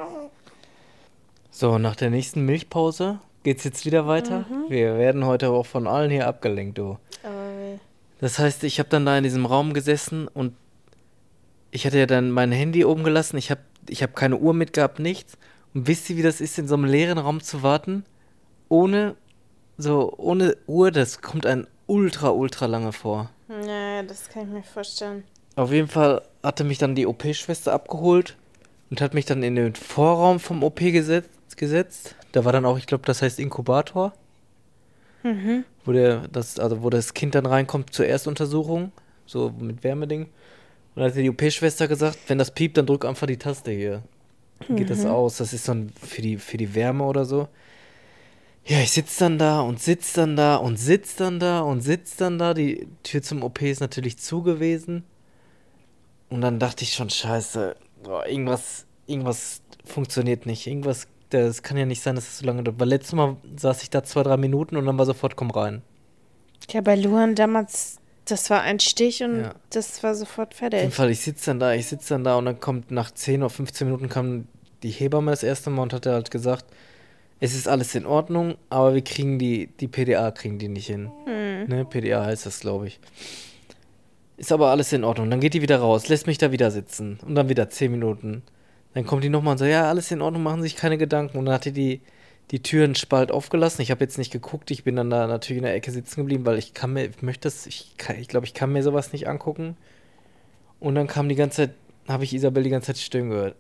So, nach der nächsten Milchpause geht's jetzt wieder weiter. Mhm. Wir werden heute auch von allen hier abgelenkt, du. Aber Das heißt, ich habe dann da in diesem Raum gesessen und ich hatte ja dann mein Handy oben gelassen. Ich habe ich hab keine Uhr mitgehabt, nichts. Und wisst ihr, wie das ist, in so einem leeren Raum zu warten? Ohne, so, ohne Uhr, das kommt einem ultra, ultra lange vor. Ja, das kann ich mir vorstellen. Auf jeden Fall hatte mich dann die O P-Schwester abgeholt und hat mich dann in den Vorraum vom O P gesetzt. gesetzt. Da war dann auch, ich glaube, das heißt Inkubator. Mhm. Wo der, das, also wo das Kind dann reinkommt zur Erstuntersuchung, so mit Wärmeding. Und dann hat die O P-Schwester gesagt, wenn das piept, dann drück einfach die Taste hier. Dann geht mhm. das aus. Das ist dann für die, für die Wärme oder so. Ja, ich sitze dann da und sitze dann da und sitze dann da und sitze dann da. Die Tür zum O P ist natürlich zu gewesen. Und dann dachte ich schon, scheiße, boah, irgendwas, irgendwas funktioniert nicht. Irgendwas, das kann ja nicht sein, dass das so lange dauert. Weil letztes Mal saß ich da zwei, drei Minuten und dann war sofort, komm rein. Ja, bei Luan damals, das war ein Stich und Ja. das war sofort fertig. Auf jeden Fall, ich sitze dann da, ich sitze dann da und dann kommt nach zehn oder fünfzehn Minuten kam die Hebamme das erste Mal und hat halt gesagt, es ist alles in Ordnung, aber wir kriegen die, die P D A kriegen die nicht hin. Hm. Ne, P D A heißt das, glaube ich. Ist aber alles in Ordnung. Dann geht die wieder raus, lässt mich da wieder sitzen und dann wieder zehn Minuten. Dann kommt die nochmal und sagt, ja, alles in Ordnung, machen Sie sich keine Gedanken. Und dann hat die die, die Tür einen Spalt aufgelassen. Ich habe jetzt nicht geguckt, ich bin dann da natürlich in der Ecke sitzen geblieben, weil ich kann mir, ich möchte das, ich glaube, ich, glaub, ich kann mir sowas nicht angucken. Und dann kam die ganze Zeit, habe ich Isabel die ganze Zeit Stimmen gehört.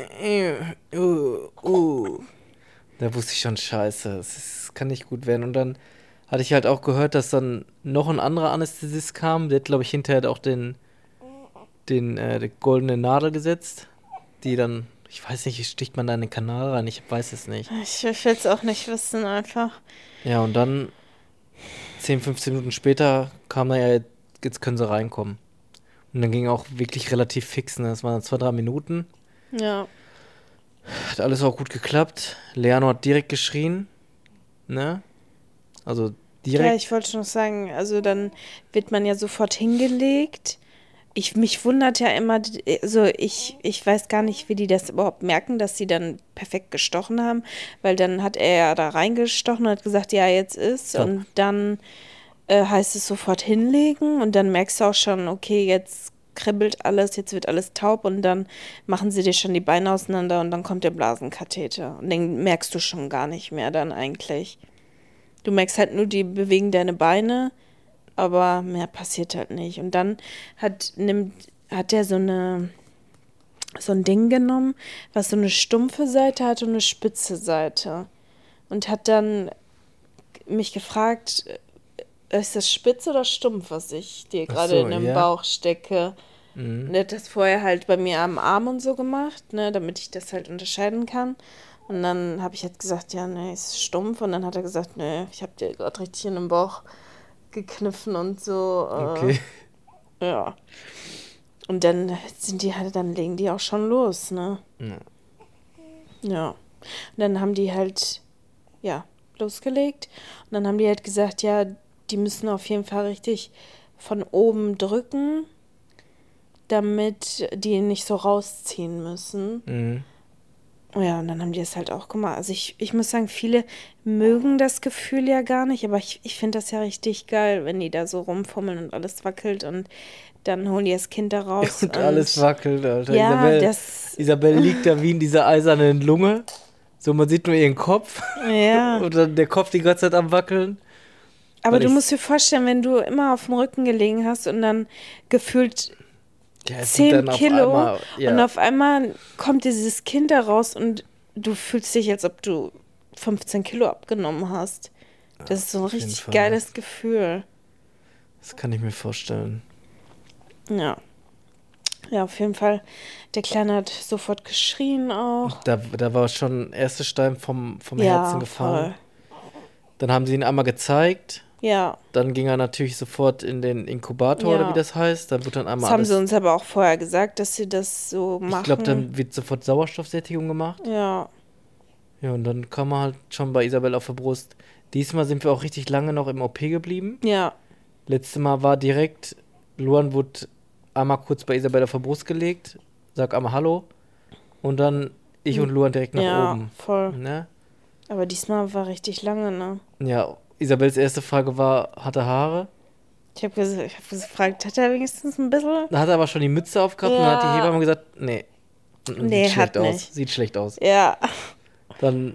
Uh, uh. Da wusste ich schon, scheiße, das ist, kann nicht gut werden. Und dann hatte ich halt auch gehört, dass dann noch ein anderer Anästhesist kam. Der hat, glaube ich, hinterher auch den, den, äh, die goldene Nadel gesetzt. Die dann, ich weiß nicht, sticht man da in den Kanal rein? Ich weiß es nicht. Ich will es auch nicht wissen, einfach. Ja, und dann zehn, fünfzehn Minuten später kam da ja, jetzt können sie reinkommen. Und dann ging auch wirklich relativ fix, ne? Das waren zwei, drei Minuten. Ja. Hat alles auch gut geklappt. Leano hat direkt geschrien, ne? Also direkt. Ja, ich wollte noch sagen, also dann wird man ja sofort hingelegt. Ich, mich wundert ja immer, also ich, ich weiß gar nicht, wie die das überhaupt merken, dass sie dann perfekt gestochen haben, weil dann hat er ja da reingestochen und hat gesagt, ja, jetzt ist. Top. Und dann äh, heißt es sofort hinlegen und dann merkst du auch schon, okay, jetzt kribbelt alles, jetzt wird alles taub und dann machen sie dir schon die Beine auseinander und dann kommt der Blasenkatheter. Und den merkst du schon gar nicht mehr dann eigentlich. Du merkst halt nur, die bewegen deine Beine, aber mehr passiert halt nicht. Und dann hat, nimmt, hat der so eine so ein Ding genommen, was so eine stumpfe Seite hat und eine spitze Seite. Und hat dann mich gefragt, ist das spitz oder stumpf, was ich dir Ach gerade so, in den ja. Bauch stecke? Mhm. Und er hat das vorher halt bei mir am Arm und so gemacht, ne, damit ich das halt unterscheiden kann. Und dann habe ich halt gesagt, ja, ne, ist stumpf. Und dann hat er gesagt, ne, ich habe dir gerade richtig in den Bauch gekniffen und so. Äh, Okay. Ja. Und dann sind die halt, dann legen die auch schon los, ne? Ja. Ja. Und dann haben die halt, ja, losgelegt. Und dann haben die halt gesagt, ja, die müssen auf jeden Fall richtig von oben drücken, damit die nicht so rausziehen müssen. Mhm. Ja, und dann haben die das halt auch gemacht. Also ich, ich muss sagen, viele mögen das Gefühl ja gar nicht, aber ich, ich finde das ja richtig geil, wenn die da so rumfummeln und alles wackelt und dann holen die das Kind da raus. Und alles wackelt, Alter. Ja, Isabel, das... Isabel liegt da wie in dieser eisernen Lunge. So, man sieht nur ihren Kopf. Ja. Und dann der Kopf die ganze Zeit am Wackeln. Aber Weil du ich- musst dir vorstellen, wenn du immer auf dem Rücken gelegen hast und dann gefühlt Ja, es sind zehn dann auf Kilo einmal, ja. und auf einmal kommt dieses Kind da raus und du fühlst dich, als ob du fünfzehn Kilo abgenommen hast. Das ist so ein auf jeden richtig Fall. geiles Gefühl. Das kann ich mir vorstellen. Ja. Ja, auf jeden Fall. Der Kleine hat sofort geschrien auch. Da, da war schon der erste Stein vom, vom Ja, Herzen gefallen. voll. Dann haben sie ihn einmal gezeigt. Ja, Dann ging er natürlich sofort in den Inkubator Ja. oder wie das heißt. Dann wird dann das einmal haben alles. sie uns aber auch vorher gesagt, dass sie das so machen. Ich glaube, dann wird sofort Sauerstoffsättigung gemacht. Ja, Ja, und dann kam er halt schon bei Isabel auf der Brust. Diesmal sind wir auch richtig lange noch im O P geblieben. ja, Letztes Mal war direkt, Luan wurde einmal kurz bei Isabel auf der Brust gelegt, sag einmal Hallo. Und dann ich und Luan direkt nach ja, oben. voll. Ne? Aber diesmal war richtig lange, ne? Ja, Isabels erste Frage war, hat er Haare? Ich habe ges hab gefragt, hat er wenigstens ein bisschen? Da hat er aber schon die Mütze aufgehabt und dann hat die Ja. Hebamme gesagt, nee. Mm, Nee, Sieht schlecht hat aus. nicht. Sieht schlecht aus. Ja, Dann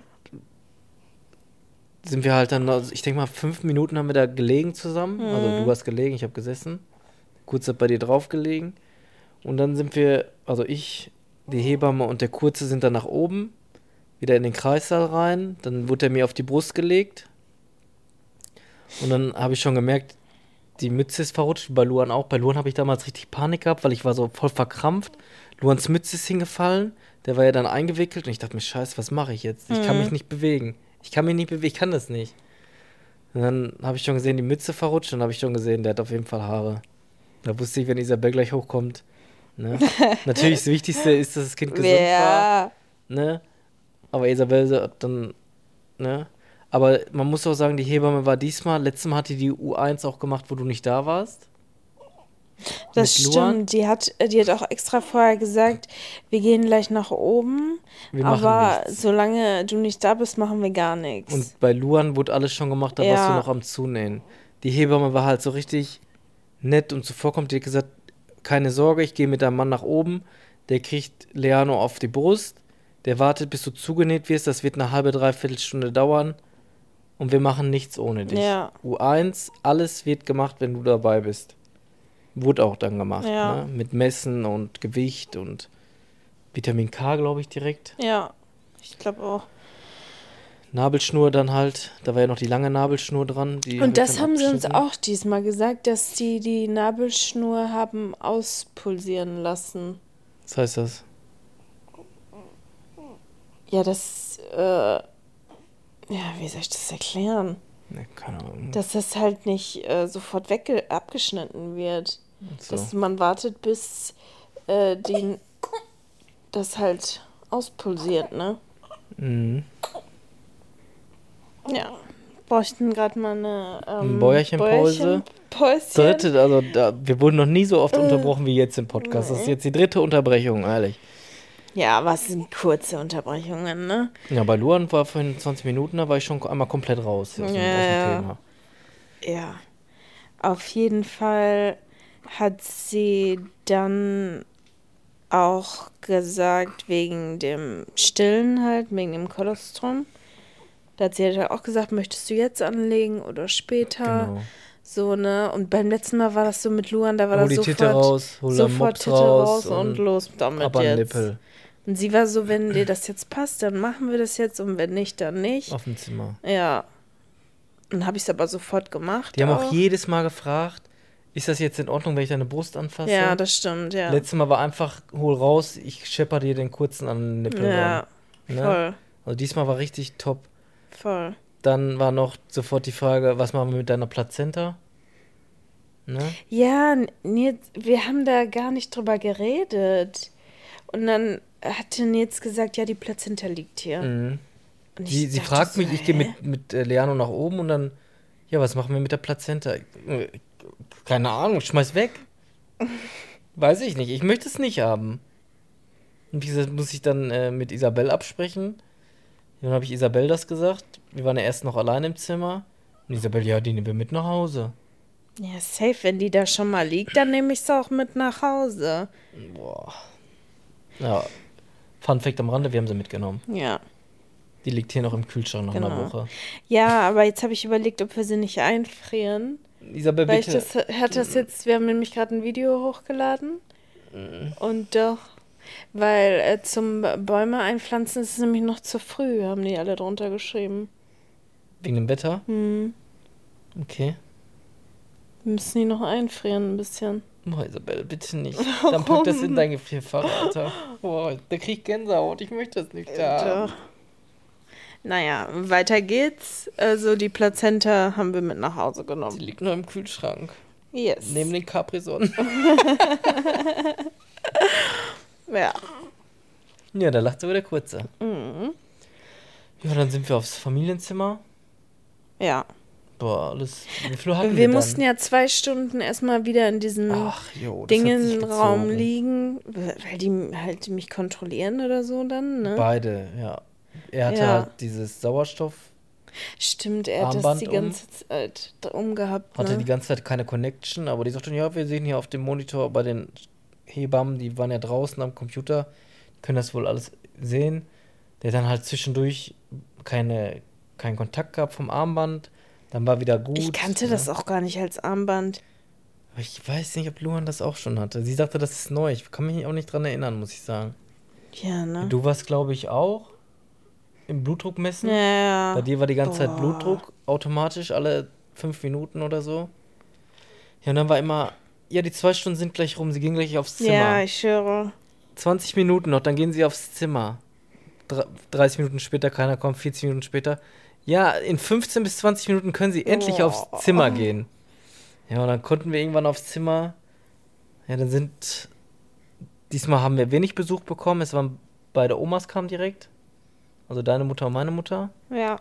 sind wir halt dann, noch- ich denke mal, fünf Minuten haben wir da gelegen zusammen. Also du hast gelegen, ich habe gesessen. Kurz hat bei dir drauf gelegen. Und dann sind wir, also ich, die Hebamme und der Kurze sind dann nach oben, wieder in den Kreissaal rein. Dann wurde er mir auf die Brust gelegt. Und dann habe ich schon gemerkt, die Mütze ist verrutscht, bei Luan auch. Bei Luan habe ich damals richtig Panik gehabt, weil ich war so voll verkrampft. Luans Mütze ist hingefallen, der war ja dann eingewickelt und ich dachte mir, scheiße, was mache ich jetzt? Ich kann mich nicht bewegen. Ich kann mich nicht bewegen, ich kann das nicht. Und dann habe ich schon gesehen, die Mütze verrutscht und dann habe ich schon gesehen, der hat auf jeden Fall Haare. Da wusste ich, wenn Isabel gleich hochkommt, ne? Natürlich, das Wichtigste ist, dass das Kind gesund war, ja. ne? Aber Isabel hat dann, ne? Aber man muss auch sagen, die Hebamme war diesmal, letztes Mal hat die die U eins auch gemacht, wo du nicht da warst. Das Mit Luan. stimmt. Die hat, die hat auch extra vorher gesagt, wir gehen gleich nach oben. Wir machen aber nichts. solange du nicht da bist, machen wir gar nichts. Und bei Luan wurde alles schon gemacht, da warst Ja. du noch am Zunähen. Die Hebamme war halt so richtig nett und zuvorkommt. Die hat gesagt, keine Sorge, ich gehe mit deinem Mann nach oben. Der kriegt Leano auf die Brust. Der wartet, bis du zugenäht wirst. Das wird eine halbe, dreiviertel Stunde dauern. Und wir machen nichts ohne dich. Ja. U eins, alles wird gemacht, wenn du dabei bist. Wurde auch dann gemacht, Ja. ne? Mit Messen und Gewicht und Vitamin K, glaube ich, direkt. Ja, ich glaube auch. Nabelschnur dann halt, da war ja noch die lange Nabelschnur dran. Die hab Und ich das dann haben sie uns abgeschnitten. auch diesmal gesagt, dass die die Nabelschnur haben auspulsieren lassen. Was heißt das? Ja, das, äh, ja, wie soll ich das erklären? Ne, keine Ahnung. Dass das halt nicht äh, sofort wegge abgeschnitten wird. so. Dass man wartet, bis äh, die das halt auspulsiert, ne? Mhm. Ja. Bräuchten gerade mal eine ähm, Ein Bäuerchenpause. Bäuerchenpäuschen. Dritte, also da, wir wurden noch nie so oft unterbrochen wie jetzt im Podcast. Das ist jetzt die dritte Unterbrechung, ehrlich. Ja, was sind kurze Unterbrechungen, ne? Ja, bei Luan war vorhin zwanzig Minuten, da war ich schon einmal komplett raus aus, dem- aus dem Ja. Thema. Ja. Auf jeden Fall hat sie dann auch gesagt, wegen dem Stillen halt, wegen dem Kolostrum. Da hat sie halt auch gesagt, möchtest du jetzt anlegen oder später? Genau. So, ne? Und beim letzten Mal war das so mit Luan, da war Hol das die sofort, Titte raus, hol den sofort Mops Titte raus raus und, und los damit ab an den jetzt. Nippel. Und sie war so, wenn dir das jetzt passt, dann machen wir das jetzt und wenn nicht, dann nicht. Auf dem Zimmer. Ja. Dann habe ich es aber sofort gemacht. Die haben auch jedes Mal gefragt, ist das jetzt in Ordnung, wenn ich deine Brust anfasse? Ja, das stimmt, ja. Letztes Mal war einfach, hol raus, ich schepper dir den kurzen an den Nippel Ja, ran. Ne? voll, Also diesmal war richtig top. voll. Dann war noch sofort die Frage, was machen wir mit deiner Plazenta? Ne? Ja, Nils, wir haben da gar nicht drüber geredet. Und dann hatte Nils gesagt, ja, die Plazenta liegt hier. Mhm. Und ich Sie, sie dachte fragt so, mich, ich gehe hä? mit, mit äh, Leano nach oben und dann, ja, was machen wir mit der Plazenta? Äh, Keine Ahnung, schmeiß weg. Weiß ich nicht, ich möchte es nicht haben. Und wie gesagt, muss ich dann äh, mit Isabel absprechen. Dann habe ich Isabel das gesagt. Wir waren ja erst noch allein im Zimmer. Und Isabel, ja, die nehmen wir mit nach Hause. Ja, safe, wenn die da schon mal liegt, dann nehme ich sie auch mit nach Hause. Boah. Ja, Fun Fact am Rande, wir haben sie mitgenommen. Ja. Die liegt hier noch im Kühlschrank nach Genau. einer Woche. Ja, aber jetzt habe ich überlegt, ob wir sie nicht einfrieren. Isabel, Weil ich bitte. das, hat das jetzt, wir haben nämlich gerade ein Video hochgeladen. Und doch, weil äh, zum Bäume einpflanzen ist es nämlich noch zu früh, haben die alle drunter geschrieben. Wegen dem Wetter? Hm. Okay. Wir müssen die noch einfrieren ein bisschen. Boah, Isabel, bitte nicht. Dann pack das in dein Gefrierfach, Alter. Boah, da krieg ich Gänsehaut. Ich möchte das nicht haben. Doch. Naja, weiter geht's. Also die Plazenta haben wir mit nach Hause Die genommen. liegt nur im Kühlschrank. Yes. Neben den Capri-Sonnen. Ja. Ja, da lacht sogar der Kurze. Mhm. Ja, dann sind wir aufs Familienzimmer. Ja. Boah, alles. Wie viel hatten wir, Wir dann? mussten ja zwei Stunden erstmal wieder in diesem Ach, jo, das hat sich Dingenraum gezogen. liegen, weil die halt mich kontrollieren oder so dann, ne? Beide, ja. Er hatte Ja. halt dieses Sauerstoff, Stimmt, er hat das Armband die um. ganze Zeit umgehabt, hatte ne? die ganze Zeit keine Connection, aber die sagten, ja, wir sehen hier auf dem Monitor bei den Hebammen, die waren ja draußen am Computer, können das wohl alles sehen. Der hat dann halt zwischendurch keine, keinen Kontakt gehabt vom Armband, dann war wieder gut. Ich kannte ne? das auch gar nicht als Armband. Aber ich weiß nicht, ob Luan das auch schon hatte. Sie sagte, das ist neu. Ich kann mich auch nicht dran erinnern, muss ich sagen. Ja, ne? Du warst, glaube ich, auch im Blutdruck messen. Ja, ja. Bei dir war die ganze Zeit Boah. Blutdruck automatisch, alle fünf Minuten oder so. Ja, und dann war immer, ja, die zwei Stunden sind gleich rum, sie gehen gleich aufs Zimmer. Ja, ich höre. zwanzig Minuten noch, dann gehen sie aufs Zimmer. Dr- dreißig Minuten später, keiner kommt, vierzig Minuten später. Ja, in fünfzehn bis zwanzig Minuten können sie endlich Boah. aufs Zimmer gehen. Ja, und dann konnten wir irgendwann aufs Zimmer. Ja, dann sind, diesmal haben wir wenig Besuch bekommen, es waren beide Omas kamen direkt. Also deine Mutter und meine Mutter. Ja.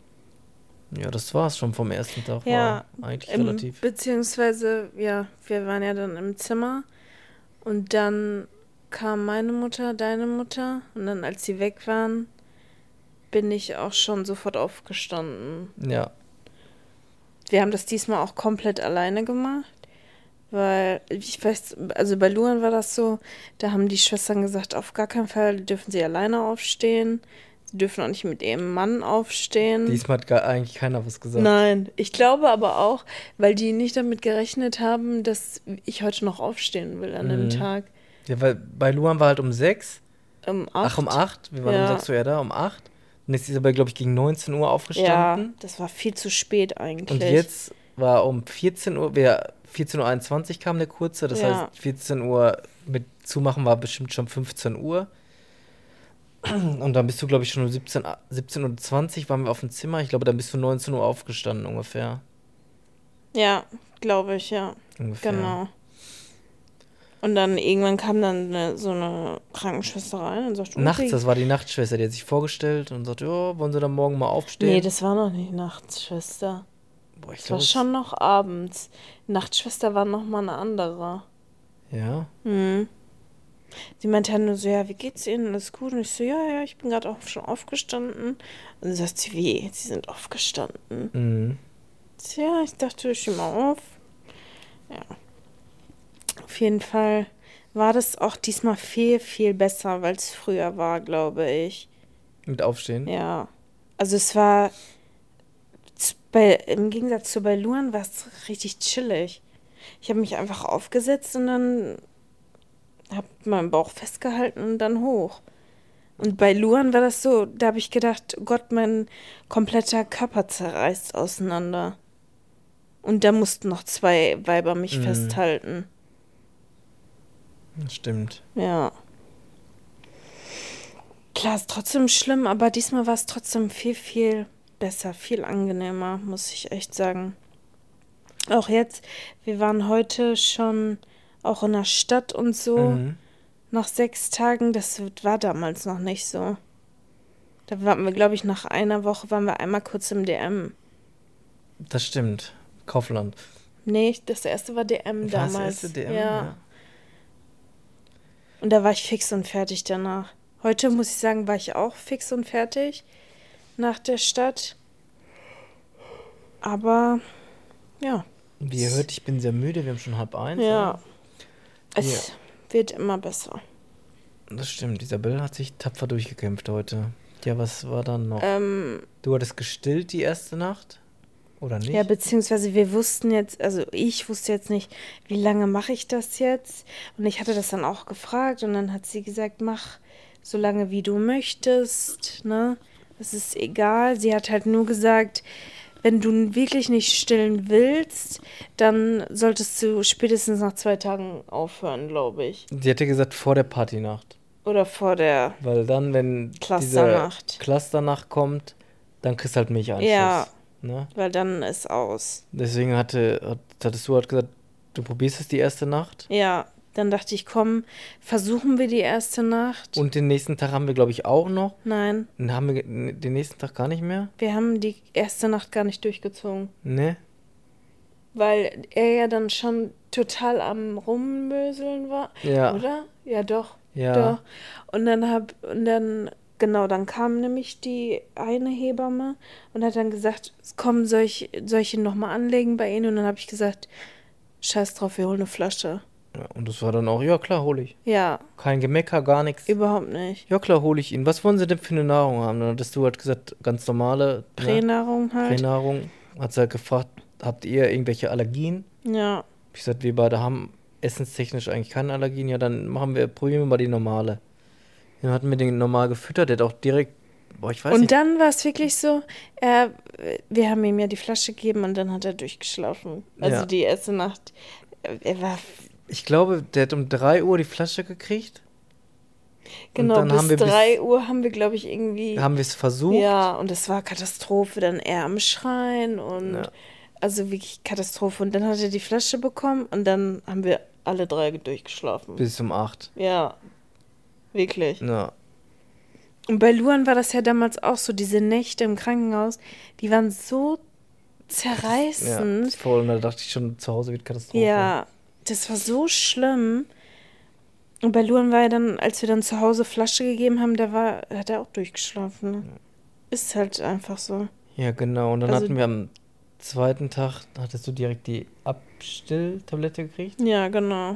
Ja, das war's schon vom ersten Tag. Ja, War eigentlich Im, relativ. beziehungsweise, ja, wir waren ja dann im Zimmer und dann kam meine Mutter, deine Mutter und dann, als sie weg waren, bin ich auch schon sofort aufgestanden. Ja. Wir haben das diesmal auch komplett alleine gemacht, weil ich weiß, also bei Luan war das so, da haben die Schwestern gesagt, auf gar keinen Fall dürfen sie alleine aufstehen, sie dürfen auch nicht mit ihrem Mann aufstehen. Diesmal hat gar eigentlich keiner was gesagt. Nein, ich glaube aber auch, weil die nicht damit gerechnet haben, dass ich heute noch aufstehen will an dem Mhm. Tag. Ja, weil bei Luan war halt um sechs. Um Ach, um acht. Wir waren Ja. um sechs Uhr da, um acht. Und jetzt ist Isabel, glaube ich, gegen neunzehn Uhr Ja, aufgestanden. das war viel zu spät eigentlich. Und jetzt war um vierzehn Uhr, wir, vierzehn Uhr einundzwanzig kam der kurze. Das Ja. heißt, vierzehn Uhr mit Zumachen war bestimmt schon fünfzehn Uhr. Und dann bist du, glaube ich, schon um siebzehn, siebzehn Uhr zwanzig waren wir auf dem Zimmer. Ich glaube, dann bist du neunzehn Uhr aufgestanden ungefähr. Ja, glaube ich, ja. ungefähr. Genau. Und dann irgendwann kam dann eine, so eine Krankenschwester rein und sagte, Nachts, okay. das war die Nachtschwester, die hat sich vorgestellt und sagt, ja, wollen Sie dann morgen mal aufstehen? Nee, das war noch nicht Nachtschwester. Boah, ich Das war glaub, es- schon noch abends. Nachtschwester war noch mal eine andere. Ja. Hm. Sie meinte halt nur so, ja, wie geht's Ihnen? Alles gut? Und ich so, ja, ja, ich bin gerade auch schon aufgestanden. Und dann sagt sie, wie? Sie sind aufgestanden? Mhm. Ich so, ja, ich dachte, ich stehe mal auf. Ja. Auf jeden Fall war das auch diesmal viel, viel besser, weil es früher war, glaube ich. Mit Aufstehen. Ja. Also es war, z- bei, im Gegensatz zu bei Luan war es richtig chillig. Ich habe mich einfach aufgesetzt und dann habe meinen Bauch festgehalten und dann hoch. Und bei Luan war das so, da habe ich gedacht, Gott, mein kompletter Körper zerreißt auseinander. Und da mussten noch zwei Weiber mich Mhm. festhalten. Das stimmt. Ja. Klar, ist trotzdem schlimm, aber diesmal war es trotzdem viel, viel besser, viel angenehmer, muss ich echt sagen. Auch jetzt, wir waren heute schon auch in der Stadt und so, Mhm. nach sechs Tagen, das war damals noch nicht so. Da waren wir, glaube ich, nach einer Woche waren wir einmal kurz im D M. Das stimmt. Kaufland. Nee, das erste war D M War das damals. erste D M? Ja. Und da war ich fix und fertig danach. Heute, muss ich sagen, war ich auch fix und fertig nach der Stadt. Aber, ja. Wie ihr hört, ich bin sehr müde. Wir haben schon halb eins. Ja. oder? Es wird immer besser. Das stimmt. Isabel hat sich tapfer durchgekämpft heute. Ja, was war dann noch? Ähm, Du hattest gestillt die erste Nacht? Oder nicht? ja, beziehungsweise wir wussten jetzt, also ich wusste jetzt nicht, wie lange mache ich das jetzt? Und ich hatte das dann auch gefragt und dann hat sie gesagt, mach so lange wie du möchtest, ne? Das ist egal. Sie hat halt nur gesagt, wenn du wirklich nicht stillen willst, dann solltest du spätestens nach zwei Tagen aufhören, glaube ich. Sie hatte gesagt, vor der Partynacht. Oder vor der Weil dann, wenn diese Clusternacht. Clusternacht kommt, dann kriegst du halt Milcheinschuss. Ja, Ne? weil dann ist aus. Deswegen hatte, hat, hattest du halt gesagt, du probierst es die erste Nacht. Ja, dann dachte ich, komm, versuchen wir die erste Nacht. Und den nächsten Tag haben wir, glaube ich, auch noch. Nein, Dann haben wir ge- den nächsten Tag gar nicht mehr. wir haben die erste Nacht gar nicht durchgezogen. Ne? Weil er ja dann schon total am Rummöseln war. Ja. Oder? Ja, doch. Ja. Doch. Und dann hab, und dann, genau, dann kam nämlich die eine Hebamme und hat dann gesagt, komm, soll ich, soll ich ihn nochmal anlegen bei Ihnen? Und dann habe ich gesagt, scheiß drauf, wir holen eine Flasche. Ja, und das war dann auch, ja klar, hole ich. Ja, Kein Gemecker, gar nichts. überhaupt nicht. Ja klar, hole ich ihn. Was wollen sie denn für eine Nahrung haben? Dann hattest du halt gesagt, ganz normale ne? Pränahrung halt. Pränahrung. Hat sie halt gefragt, habt ihr irgendwelche Allergien? Ja, Ich gesagt, wir beide haben essenstechnisch eigentlich keine Allergien. Ja, dann machen wir, probieren wir mal die normale. Dann hatten wir den normal gefüttert, der hat auch direkt, boah, ich weiß und nicht. dann war es wirklich so, er, wir haben ihm ja die Flasche gegeben und dann hat er durchgeschlafen. Also Ja. die erste Nacht, er war, Ich glaube, der hat um drei Uhr die Flasche gekriegt. genau, dann bis haben wir bis- drei Uhr haben wir, glaube ich, irgendwie, Haben wir es versucht. ja, und es war Katastrophe, dann er am Schreien und, Ja. also wirklich Katastrophe. Und dann hat er die Flasche bekommen und dann haben wir alle drei durchgeschlafen. Bis um acht. Ja, wirklich. Ja. Und bei Luan war das ja damals auch so, diese Nächte im Krankenhaus, die waren so Ja, zerreißend. voll. Und da dachte ich schon, zu Hause wird Katastrophe. Ja, das war so schlimm. Und bei Luan war ja dann, als wir dann zu Hause Flasche gegeben haben, da war, hat er auch durchgeschlafen. Ne? Ist halt einfach so. Ja, genau. Und dann Also- hatten wir am zweiten Tag, hattest du direkt die Abstilltablette gekriegt. Ja, genau.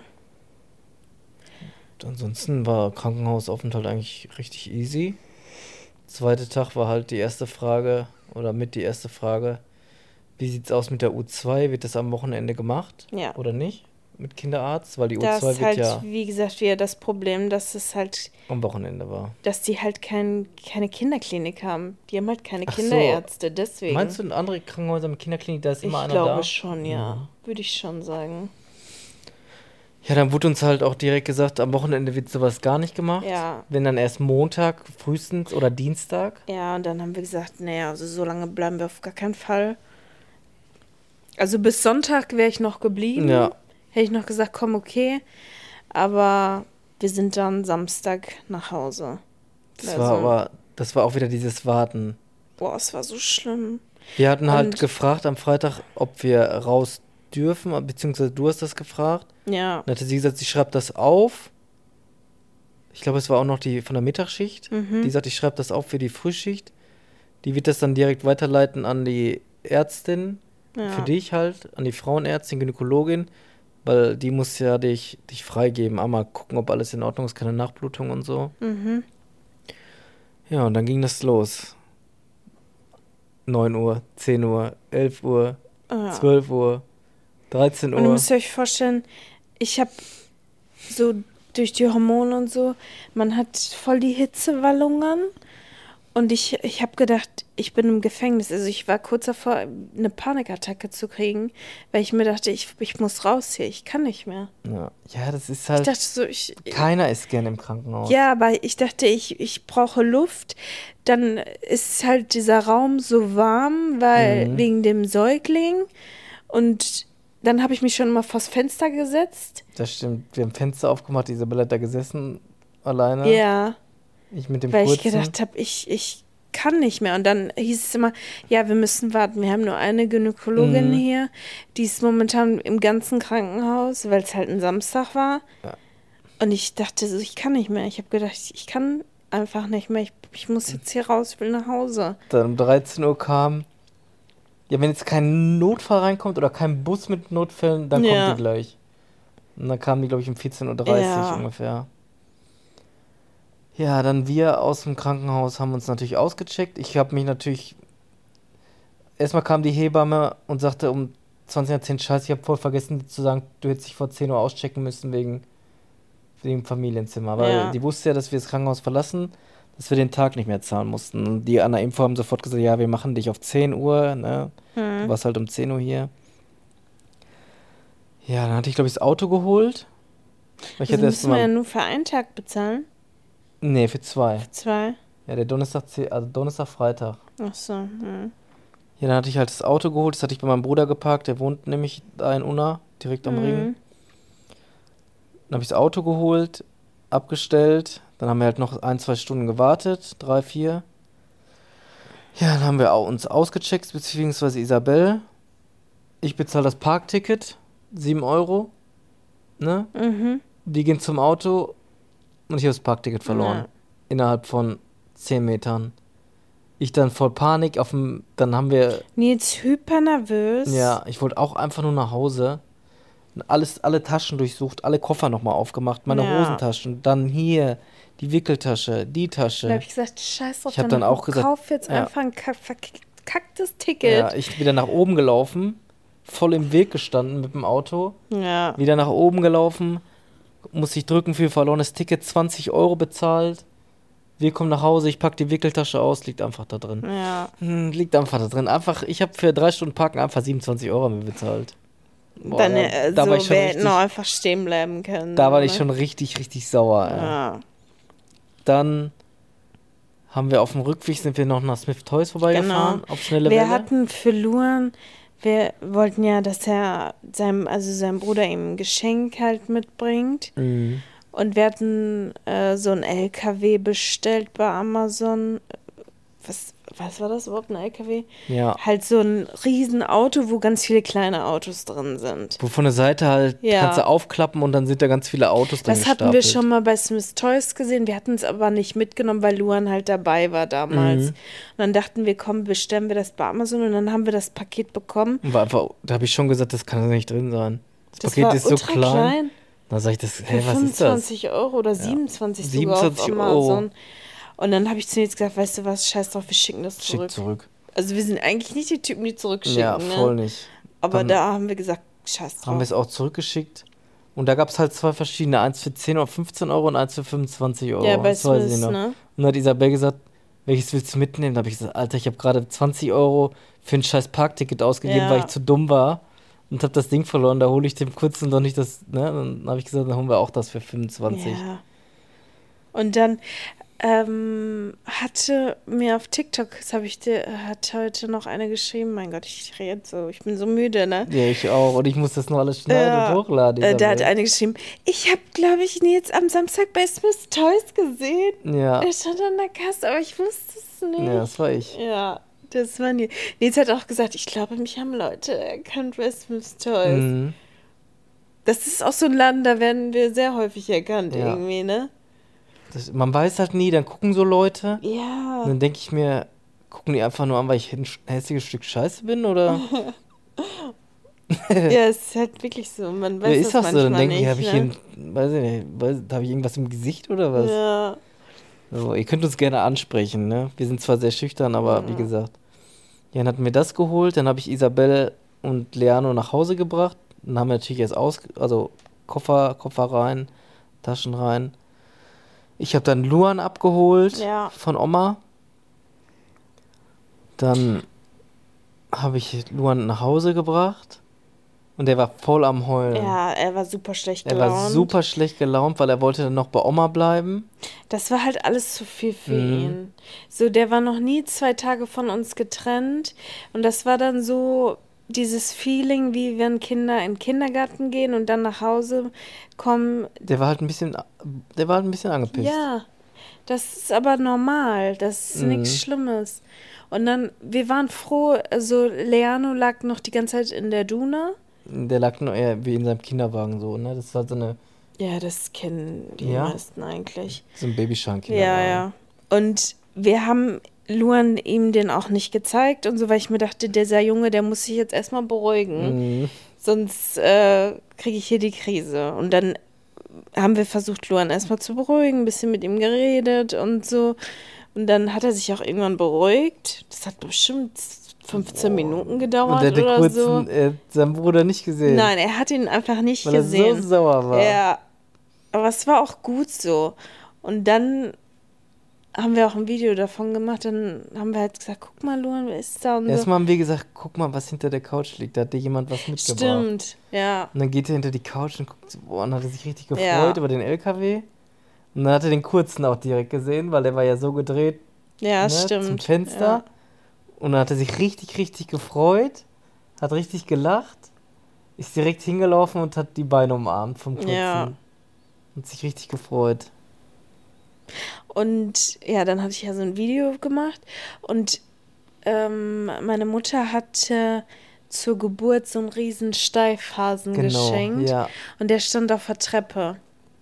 Ansonsten war Krankenhausaufenthalt eigentlich richtig easy. Zweiter Tag war halt die erste Frage, oder mit die erste Frage, wie sieht's aus mit der U zwei? Wird das am Wochenende gemacht Ja. oder nicht? Mit Kinderarzt? Weil die Da U zwei ist wird halt, ja wie gesagt, wieder das Problem, dass es halt, am Wochenende war. dass die halt kein, keine Kinderklinik haben. Die haben halt keine Ach so. Kinderärzte, deswegen. Meinst du in andere Krankenhäuser mit Kinderklinik, da ist Ich immer einer glaube da? schon, ja. Mhm. Würde ich schon sagen. Ja, dann wurde uns halt auch direkt gesagt, am Wochenende wird sowas gar nicht gemacht. Ja. Wenn dann erst Montag frühestens oder Dienstag. Ja, und dann haben wir gesagt, naja, also so lange bleiben wir auf gar keinen Fall. Also bis Sonntag wäre ich noch geblieben. Ja. Hätte ich noch gesagt, komm, okay. Aber wir sind dann Samstag nach Hause. Das Also- war aber, das war auch wieder dieses Warten. Boah, es war so schlimm. Wir hatten halt Und- gefragt am Freitag, ob wir raus dürfen, beziehungsweise du hast das gefragt. Ja. Dann hatte sie gesagt, sie schreibt das auf. Ich glaube, es war auch noch die von der Mittagsschicht. Mhm. Die sagt, ich schreibe das auf für die Frühschicht. Die wird das dann direkt weiterleiten an die Ärztin, Ja. für dich halt, an die Frauenärztin, Gynäkologin, weil die muss ja dich, dich freigeben. Einmal gucken, ob alles in Ordnung ist, keine Nachblutung und so. Mhm. Ja, und dann ging das los. neun Uhr, zehn Uhr, elf Uhr, Ja. zwölf Uhr, dreizehn Und ihr Uhr. müsst euch vorstellen, ich habe so durch die Hormone und so, man hat voll die Hitzewallungen. Und ich, ich habe gedacht, ich bin im Gefängnis. Also ich war kurz davor, eine Panikattacke zu kriegen, weil ich mir dachte, ich, ich muss raus hier, ich kann nicht mehr. Ja. ja, das ist Ich halt. dachte so, ich. Keiner ist gerne im Krankenhaus. Ja, aber ich dachte, ich, ich brauche Luft. Dann ist halt dieser Raum so warm, weil Mhm. wegen dem Säugling. Und dann habe ich mich schon mal vors Fenster gesetzt. Das stimmt. Wir haben Fenster aufgemacht, Isabella hat da gesessen, alleine. Ja, Ich mit dem weil ich kurzen. gedacht habe, ich, ich kann nicht mehr. Und dann hieß es immer, ja, wir müssen warten. Wir haben nur eine Gynäkologin Mhm. hier. Die ist momentan im ganzen Krankenhaus, weil es halt ein Samstag war. Ja. Und ich dachte so, ich kann nicht mehr. Ich habe gedacht, ich kann einfach nicht mehr. Ich, ich muss jetzt hier raus, ich will nach Hause. Dann um dreizehn Uhr kam. Ja, wenn jetzt kein Notfall reinkommt oder kein Bus mit Notfällen, dann Ja. kommt die gleich. Und dann kamen die, glaube ich, um vierzehn Uhr dreißig Ja. ungefähr. Ja, dann wir aus dem Krankenhaus haben uns natürlich ausgecheckt. Ich habe mich natürlich, erstmal kam die Hebamme und sagte um zwanzig nach zehn, scheiße, ich habe voll vergessen dir zu sagen, du hättest dich vor zehn Uhr auschecken müssen wegen, wegen Familienzimmer. Weil Ja. die wusste ja, dass wir das Krankenhaus verlassen, dass wir den Tag nicht mehr zahlen mussten. Und die an der Info haben sofort gesagt, ja, wir machen dich auf zehn Uhr, ne? Du Hm. warst halt um zehn Uhr hier. Ja, dann hatte ich, glaube ich, das Auto geholt. Weil ich Also hatte erst müssen wir ja mal, nur für einen Tag bezahlen? nee, für zwei. Für zwei? Ja, der Donnerstag, zäh- also Donnerstag, Freitag. Ach so. Hm. Ja, dann hatte ich halt das Auto geholt, das hatte ich bei meinem Bruder geparkt, der wohnt nämlich da in Unna, direkt am Ring. Hm. Dann habe ich das Auto geholt, abgestellt, dann haben wir halt noch ein, zwei Stunden gewartet, drei, vier. Ja, dann haben wir au- uns ausgecheckt, beziehungsweise Isabel. Ich bezahle das Parkticket, sieben Euro, ne? Mhm. Die gehen zum Auto und ich habe das Parkticket verloren. Ja. Innerhalb von zehn Metern. Ich dann voll Panik auf dem, dann haben wir, Nils hyper nervös. ja, ich wollte auch einfach nur nach Hause. Alles, alle Taschen durchsucht, alle Koffer nochmal aufgemacht, meine Ja. Hosentaschen, dann hier die Wickeltasche, die Da habe Tasche. ich gesagt, scheiß drauf, Ich hab dann auch gesagt, kauf jetzt ja. einfach ein kack- verkacktes Ticket. Ja, ich wieder nach oben gelaufen, voll im Weg gestanden mit dem Auto, Ja. wieder nach oben gelaufen, muss ich drücken für verlorenes Ticket, zwanzig Euro bezahlt. Wir kommen nach Hause, ich pack die Wickeltasche aus, liegt einfach da drin. Ja. Hm, liegt einfach da drin. Einfach, ich habe für drei Stunden Parken einfach siebenundzwanzig Euro mir bezahlt. Boah, Dann da, äh, da so, war ich schon wir hätten richtig, auch einfach stehen bleiben können. da war ich ne? schon richtig, richtig sauer. Ey. Ja. Dann haben wir auf dem Rückweg sind wir noch nach Smith Toys vorbeigefahren, auf schnelle Wir Welle. hatten für Luan, wir wollten ja, dass er seinem, also sein Bruder ihm ein Geschenk halt mitbringt. Mhm. Und wir hatten äh, so ein L K W bestellt bei Amazon. Was, was war das überhaupt, ein L K W? Ja. Halt so ein Riesenauto, wo ganz viele kleine Autos drin sind. Wo von der Seite halt Ja. kannst du aufklappen und dann sind da ganz viele Autos drin Das hatten wir gestapelt. schon mal bei Smith Toys gesehen. Wir hatten es aber nicht mitgenommen, weil Luan halt dabei war damals. Mhm. Und dann dachten wir, komm, bestellen wir das bei Amazon. Und dann haben wir das Paket bekommen. Und war einfach, da habe ich schon gesagt, das kann nicht drin sein. Das, Das Paket war ist so ultra klein. klein. Da sag ich, das, Für hä, was ist das? fünfundzwanzig Euro oder siebenundzwanzig sogar auf siebenundzwanzig Euro. Amazon. Und dann habe ich zu ihm jetzt gesagt, weißt du was, scheiß drauf, wir schicken das Schick zurück. zurück. Also wir sind eigentlich nicht die Typen, die zurückschicken, Ja, voll ne? nicht. Aber Dann da haben wir gesagt, scheiß drauf. haben wir es auch zurückgeschickt. Und da gab es halt zwei verschiedene. Eins für zehn oder fünfzehn Euro und eins für fünfundzwanzig Euro. Ja, bei das weiß ich Smith, noch. ne? Und dann hat Isabel gesagt, welches willst du mitnehmen? Da habe ich gesagt, Alter, ich habe gerade zwanzig Euro für ein scheiß Parkticket ausgegeben, Ja. weil ich zu dumm war. Und habe das Ding verloren. Da hole ich dem kurzen doch nicht das, ne? Dann habe ich gesagt, dann holen wir auch das für fünfundzwanzig. Ja. Und dann ähm, hatte mir auf TikTok, das habe ich dir, hat heute noch eine geschrieben, mein Gott, ich rede so, ich bin so müde, ne? Ja, ich auch. Und ich muss das noch alles schneiden Ja. und hochladen. Äh, da hat Isabel. eine geschrieben, ich habe, glaube ich, Nils am Samstag bei Smith Toys gesehen. Ja. Er stand an der Kasse, aber ich wusste es nicht. Ja, das war ich. Ja, das war Nils. Nils hat auch gesagt, ich glaube, mich haben Leute erkannt bei Smith Toys. Mhm. Das ist auch so ein Laden, da werden wir sehr häufig erkannt Ja. irgendwie, ne? Das, man weiß halt nie, dann gucken so Leute. Ja. Und dann denke ich mir, gucken die einfach nur an, weil ich ein sch- hässliches Stück Scheiße bin, oder? Ja, es ist halt wirklich so. Man weiß Wer ist das das so? Dann manchmal denke ich, nicht, habe ich ne? hier, ein- weiß ich nicht, weiß, habe ich irgendwas im Gesicht oder was? Ja. So, ihr könnt uns gerne ansprechen, ne? Wir sind zwar sehr schüchtern, aber wie gesagt. Ja, dann hatten wir das geholt, dann habe ich Isabel und Leano nach Hause gebracht. Dann haben wir natürlich erst aus, also Koffer, Koffer rein, Taschen rein. Ich habe dann Luan abgeholt Ja. von Oma. Dann habe ich Luan nach Hause gebracht und der war voll am Heulen. Ja, er war super schlecht Er gelaunt. war super schlecht gelaunt, weil er wollte dann noch bei Oma bleiben. Das war halt alles zu viel für Mhm. ihn. So, der war noch nie zwei Tage von uns getrennt. Und das war dann so dieses Feeling, wie wenn Kinder in den Kindergarten gehen und dann nach Hause kommen. Der war halt ein bisschen, der war halt ein bisschen angepisst. Ja, das ist aber normal. Das ist Mhm. nichts Schlimmes. Und dann, wir waren froh, also Leano lag noch die ganze Zeit in der Duna. Der lag nur eher wie in seinem Kinderwagen so, ne? Das ist halt so, eine, Ja, das kennen die Ja? meisten eigentlich. so ein Babyschan-Kinderwagen. Ja, ja. Und wir haben Luan ihm den auch nicht gezeigt und so, weil ich mir dachte, dieser Junge, der muss sich jetzt erstmal beruhigen. Mhm. Sonst äh, kriege ich hier die Krise. Und dann haben wir versucht, Luan erstmal zu beruhigen, ein bisschen mit ihm geredet und so. Und dann hat er sich auch irgendwann beruhigt. Das hat bestimmt fünfzehn Minuten gedauert Und er hatte oder kurz so. äh, seinen Bruder nicht gesehen. Nein, er hat ihn einfach nicht weil er gesehen. so sauer war. Ja, aber es war auch gut so. Und dann haben wir auch ein Video davon gemacht. Dann haben wir halt gesagt, guck mal, Luan, wer ist da? Und so. Erstmal haben wir gesagt, guck mal, was hinter der Couch liegt. Da hat dir jemand was mitgebracht. Stimmt, ja. Und dann geht er hinter die Couch und guckt, so, boah, und hat er sich richtig gefreut Ja. über den L K W. Und dann hat er den kurzen auch direkt gesehen, weil der war ja so gedreht, Ja, ne, stimmt. zum Fenster. Ja. Und dann hat er sich richtig, richtig gefreut, hat richtig gelacht, ist direkt hingelaufen und hat die Beine umarmt vom Kurzen. Ja. Und sich richtig gefreut. Und ja, dann hatte ich ja so ein Video gemacht und ähm, meine Mutter hatte zur Geburt so einen riesen Steifhasen Genau, geschenkt ja. und der stand auf der Treppe.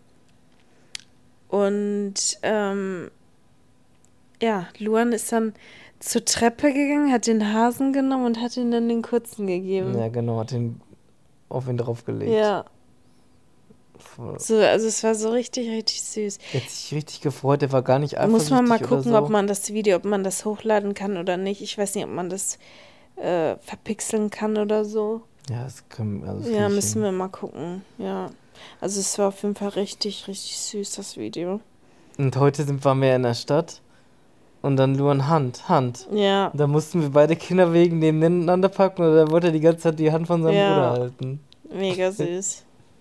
Und ähm, ja, Luan ist dann zur Treppe gegangen, hat den Hasen genommen und hat ihn dann den kurzen gegeben. Ja, genau, hat ihn auf ihn draufgelegt. Ja, Voll. so, also es war so richtig, richtig süß. Er hat sich richtig gefreut, der war gar nicht Da muss man mal eifersüchtig oder gucken, so. ob man das Video, ob man das hochladen kann oder nicht. Ich weiß nicht, ob man das äh, verpixeln kann oder so. Ja, das können also das Ja, krieg ich müssen hin. wir mal gucken. Ja. Also es war auf jeden Fall richtig, richtig süß, das Video. Und heute sind wir mehr in der Stadt und dann Luan Hand, Hand. Ja, Und da mussten wir beide Kinderwegen nebeneinander packen und dann wollte er die ganze Zeit die Hand von seinem Ja. Bruder halten. mega süß.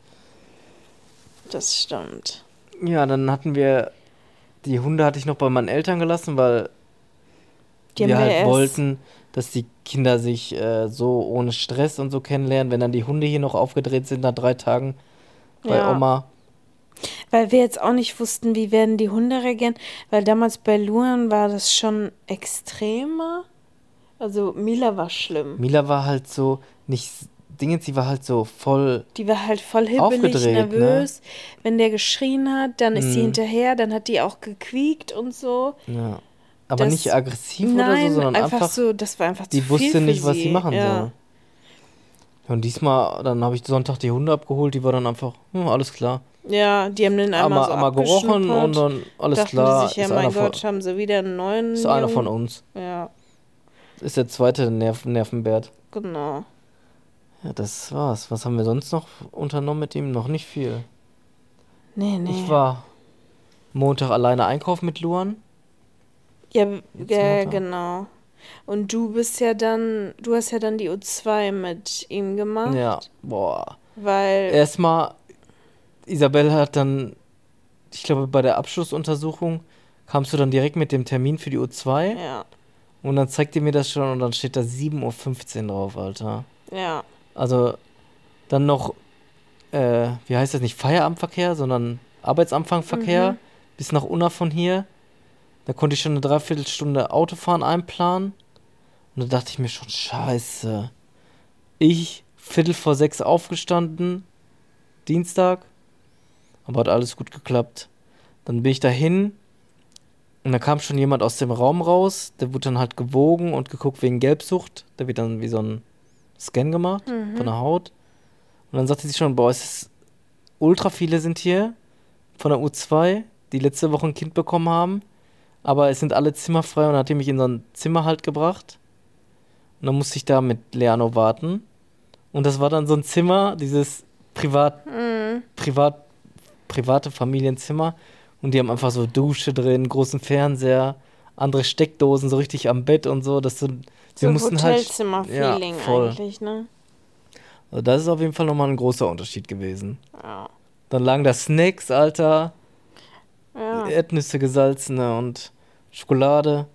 Das stimmt. Ja, dann hatten wir, die Hunde hatte ich noch bei meinen Eltern gelassen, weil Die wir haben wir halt erst- wollten, dass die Kinder sich äh, so ohne Stress und so kennenlernen. Wenn dann die Hunde hier noch aufgedreht sind nach drei Tagen bei Ja. Oma. Weil wir jetzt auch nicht wussten, wie werden die Hunde reagieren. Weil damals bei Luan war das schon extremer. Also Mila war schlimm. Mila war halt so, nicht Dingens, sie war halt so voll, Die war halt voll hibbelig, Aufgedreht, nervös. Wenn der geschrien hat, dann ist sie Mhm. hinterher, dann hat die auch gequiekt und so. ja. Aber Das- nicht aggressiv oder Nein, so, sondern einfach, einfach, so, das war einfach zu die viel wusste für nicht, was sie. sie machen ja. soll. Ja, und diesmal, dann habe ich Sonntag die Hunde abgeholt, die war dann einfach, hm, alles klar. Ja, die haben den einmal Einmal, so einmal gerochen abgeschnuppert. und dann alles Dachten klar, die sich, ja, ist, mein einer von, Gott, haben sie wieder einen neuen ist einer von Jungen. uns. Ja, Ist der zweite Nerv Nervenbert. genau. Ja, das war's. Was haben wir sonst noch unternommen mit ihm? Noch nicht viel. Nee, nee. Ich war Montag alleine einkaufen mit Luan. Ja, Jetzt ja, Montag. genau. Und du bist ja dann, du hast ja dann die U zwei mit ihm gemacht. Ja, boah. Weil, Erstmal, Isabel hat dann, ich glaube, bei der Abschlussuntersuchung kamst du dann direkt mit dem Termin für die U zwei ja, und dann zeigt ihr mir das schon und dann steht da sieben Uhr fünfzehn drauf, Alter. ja, Also dann noch, äh, wie heißt das nicht, Feierabendverkehr, sondern Arbeitsanfangverkehr Mhm. bis nach Unna von hier. Da konnte ich schon eine Dreiviertelstunde Autofahren einplanen. Und da dachte ich mir schon, scheiße. Ich, Viertel vor sechs aufgestanden, Dienstag, aber hat alles gut geklappt. Dann bin ich dahin und da kam schon jemand aus dem Raum raus, der wurde dann halt gewogen und geguckt wegen Gelbsucht. Da wird dann wie so ein Scan gemacht Mhm. von der Haut. Und dann sagte sie schon, boah, es ist ultra viele sind hier von der U zwei, die letzte Woche ein Kind bekommen haben, aber es sind alle Zimmer frei und dann hat die mich in so ein Zimmer halt gebracht. Und dann musste ich da mit Leano warten. Und das war dann so ein Zimmer, dieses Privat, Mhm. Privat, private Familienzimmer. Und die haben einfach so Dusche drin, großen Fernseher, andere Steckdosen so richtig am Bett und so. Dass du, wir So mussten halt. Hotelzimmer-Feeling Ja, voll. eigentlich, ne? Also das ist auf jeden Fall nochmal ein großer Unterschied gewesen. Ja. Dann lagen da Snacks, Alter, Ja. Erdnüsse gesalzene und Schokolade.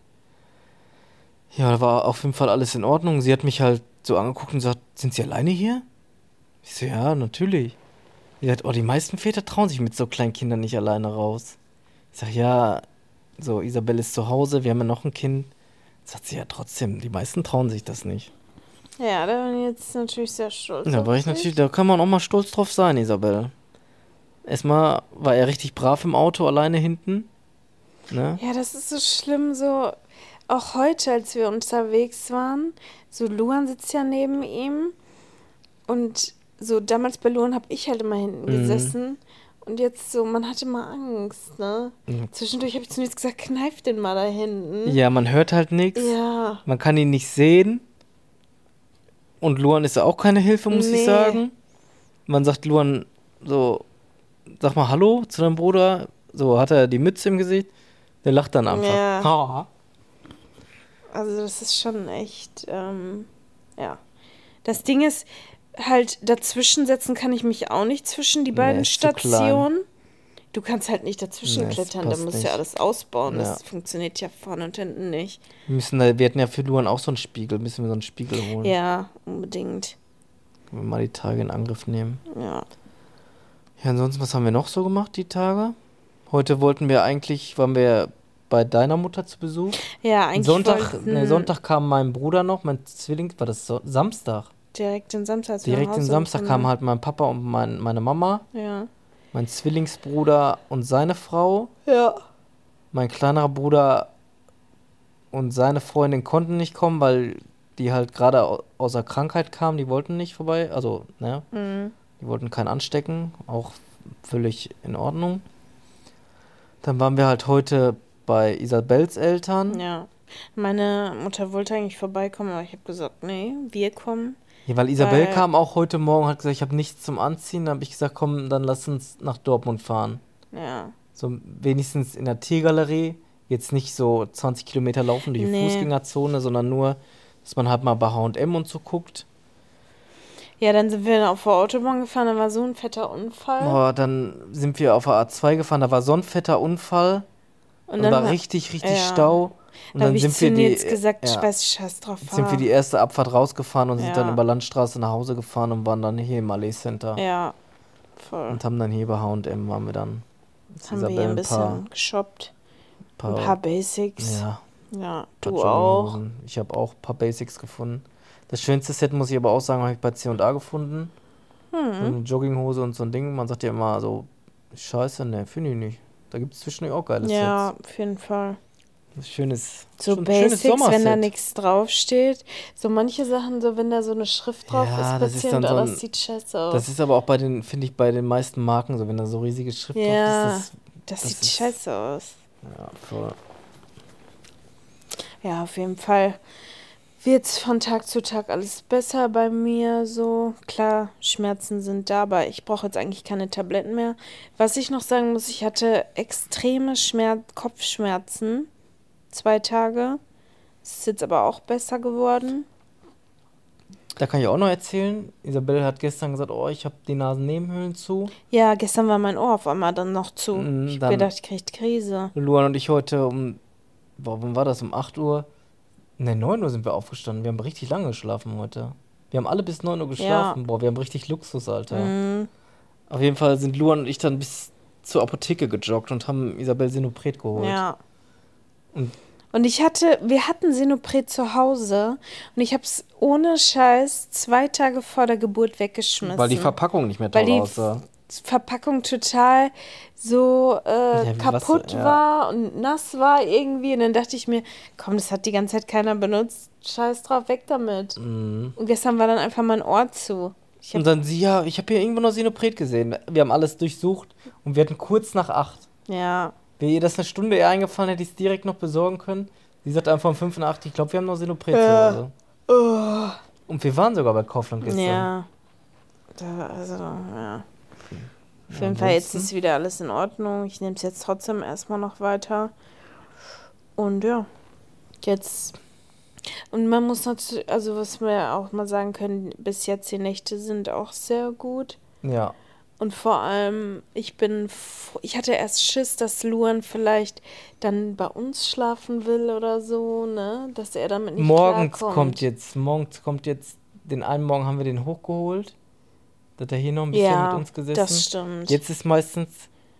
Ja, da war auf jeden Fall alles in Ordnung. Sie hat mich halt so angeguckt und gesagt, sind Sie alleine hier? Ich so, ja, natürlich. Sie sagt, oh, die meisten Väter trauen sich mit so kleinen Kindern nicht alleine raus. Ich sag, ja, so, Isabel ist zu Hause, wir haben ja noch ein Kind. Sagt sie, ja, trotzdem, die meisten trauen sich das nicht. Ja, da bin ich jetzt natürlich sehr stolz. Da auf war ich dich. natürlich, da kann man auch mal stolz drauf sein, Isabel. Erstmal war er richtig brav im Auto, alleine hinten. Ne? Ja, das ist so schlimm, so auch heute, als wir unterwegs waren, so Luan sitzt ja neben ihm und so damals bei Luan habe ich halt immer hinten Mhm. gesessen Und jetzt so, man hatte mal Angst, ne? Mhm. Zwischendurch habe ich zunächst gesagt, kneif den mal da hinten. Ja, man hört halt nichts. Ja. Man kann ihn nicht sehen. Und Luan ist ja auch keine Hilfe, muss Nee. ich sagen. Man sagt Luan so, sag mal Hallo zu deinem Bruder. So hat er die Mütze im Gesicht. Der lacht dann einfach. Ja. Ha. Also das ist schon echt, ähm, ja. Das Ding ist, halt dazwischen setzen kann ich mich auch nicht zwischen die Nee, beiden ist zu klein. Stationen. Du kannst halt nicht dazwischen Nee, es klettern, da passt musst du nicht. ja alles ausbauen. Ja. Das funktioniert ja vorne und hinten nicht. Wir müssen da, wir hatten ja für Luan auch so einen Spiegel. Müssen wir so einen Spiegel holen. Ja, unbedingt. Können wir mal die Tage in Angriff nehmen. Ja. Ja, ansonsten, was haben wir noch so gemacht die Tage? Heute wollten wir eigentlich, waren wir bei deiner Mutter zu Besuch. Ja, eigentlich Sonntag, wollten nee, Sonntag kam mein Bruder noch, mein Zwilling, war das so, Samstag? direkt den Samstag, als wir nach Direkt den Hause Samstag gekommen kamen halt mein Papa und mein, meine Mama, sind. Ja. mein Zwillingsbruder und seine Frau, Ja. mein kleinerer Bruder und seine Freundin konnten nicht kommen, weil die halt gerade au- aus der Krankheit kamen, die wollten nicht vorbei, also, ne, Mhm. die wollten keinen anstecken, auch völlig in Ordnung. Dann waren wir halt heute bei Isabels Eltern. Ja. Meine Mutter wollte eigentlich vorbeikommen, aber ich habe gesagt, nee, wir kommen. Ja, weil Isabel Weil- kam auch heute Morgen, hat gesagt, ich habe nichts zum Anziehen. Dann habe ich gesagt, komm, dann lass uns nach Dortmund fahren. Ja. So wenigstens in der Tiergalerie. Jetzt nicht so zwanzig Kilometer laufen durch die Nee. Fußgängerzone, sondern nur, dass man halt mal bei H und M und so guckt. Ja, dann sind wir auf der Autobahn gefahren, da war so ein fetter Unfall. Boah, dann sind wir auf der A zwei gefahren, da war so ein fetter Unfall. Und Da war war- richtig, richtig ja. Stau. Und Da habe dann ich sind zu wir die, Nils gesagt, ja, ich weiß, scheiß drauf, sind wir fahr. die erste Abfahrt rausgefahren und sind Ja. dann über Landstraße nach Hause gefahren und waren dann hier im Allee Center. Ja, voll. Und haben dann hier bei H und M waren wir dann. Jetzt haben wir hier ein bisschen geshoppt. paar, Ein paar Basics. ja, Ja, paar du auch. Jogginghosen. Ich habe auch ein paar Basics gefunden. Das schönste Set, muss ich aber auch sagen, habe ich bei C und A gefunden. So Hm. eine Jogginghose und so ein Ding. Man sagt ja immer so, scheiße, ne, finde ich nicht. Da gibt es zwischendurch auch geile Ja, Sets. auf jeden Fall. Das schönes, So schon ein schönes Basics, wenn da Sommerset. nichts draufsteht. So manche Sachen, so wenn da so eine Schrift drauf Ja, ist, das ist bei dann C und A, so ein- das sieht scheiße aus. Das ist aber auch bei den, finde ich, bei den meisten Marken so, wenn da so riesige Schrift Ja. drauf ist. das, das sieht ist- scheiße aus. Das, ja, voll. Ja, auf jeden Fall wird von Tag zu Tag alles besser bei mir. So, klar, Schmerzen sind da, aber ich brauche jetzt eigentlich keine Tabletten mehr. Was ich noch sagen muss, ich hatte extreme Schmerz Kopfschmerzen. Zwei Tage. Es ist jetzt aber auch besser geworden. Da kann ich auch noch erzählen. Isabelle hat gestern gesagt, oh, ich habe die Nasennebenhöhlen zu. Ja, gestern war mein Ohr auf einmal dann noch zu. Mm, Ich habe dann- gedacht, ich kriege Krise. Luan und ich heute um, boah, wann war das? Um acht Uhr? Ne, neun Uhr sind wir aufgestanden. Wir haben richtig lange geschlafen heute. Wir haben alle bis neun Uhr geschlafen. Boah, wir haben richtig Luxus, Alter. Mhm. Auf jeden Fall sind Luan und ich dann bis zur Apotheke gejoggt und haben Isabel Sinopret geholt. Ja. Und- Und ich hatte, wir hatten Sinopret zu Hause und ich habe es ohne Scheiß zwei Tage vor der Geburt weggeschmissen. Weil die Verpackung nicht mehr Weil toll die aussah. Verpackung total so äh, Ja, wie kaputt Wasser, ja. war und nass war irgendwie. Und dann dachte ich mir, komm, das hat die ganze Zeit keiner benutzt. Scheiß drauf, weg damit. Mhm. Und gestern war dann einfach mein Ohr zu. Ich hab, Und dann sie, ja, ich habe hier irgendwo noch Sinopret gesehen. Wir haben alles durchsucht und wir hatten kurz nach acht. ja, Wäre ihr das eine Stunde eher eingefallen, hätte ich es direkt noch besorgen können. Sie sagt einfach um fünf nach acht, ich glaube, wir haben noch Sinopret Ja. zu Hause. Und wir waren sogar bei Kaufland gestern. ja. Da, also, ja. Auf Ja, jeden Fall, jetzt ansonsten? ist wieder alles in Ordnung. Ich nehme es jetzt trotzdem erstmal noch weiter. Und ja, jetzt. Und man muss natürlich, also was wir auch mal sagen können, bis jetzt die Nächte sind auch sehr gut. Ja. Und vor allem, ich bin, f- ich hatte erst Schiss, dass Luan vielleicht dann bei uns schlafen will oder so, ne? Dass er damit nicht Morgens klarkommt. kommt jetzt, morgens kommt jetzt, den einen Morgen haben wir den hochgeholt. Da hat er hier noch ein bisschen Ja, mit uns gesessen. das stimmt. Jetzt ist meistens,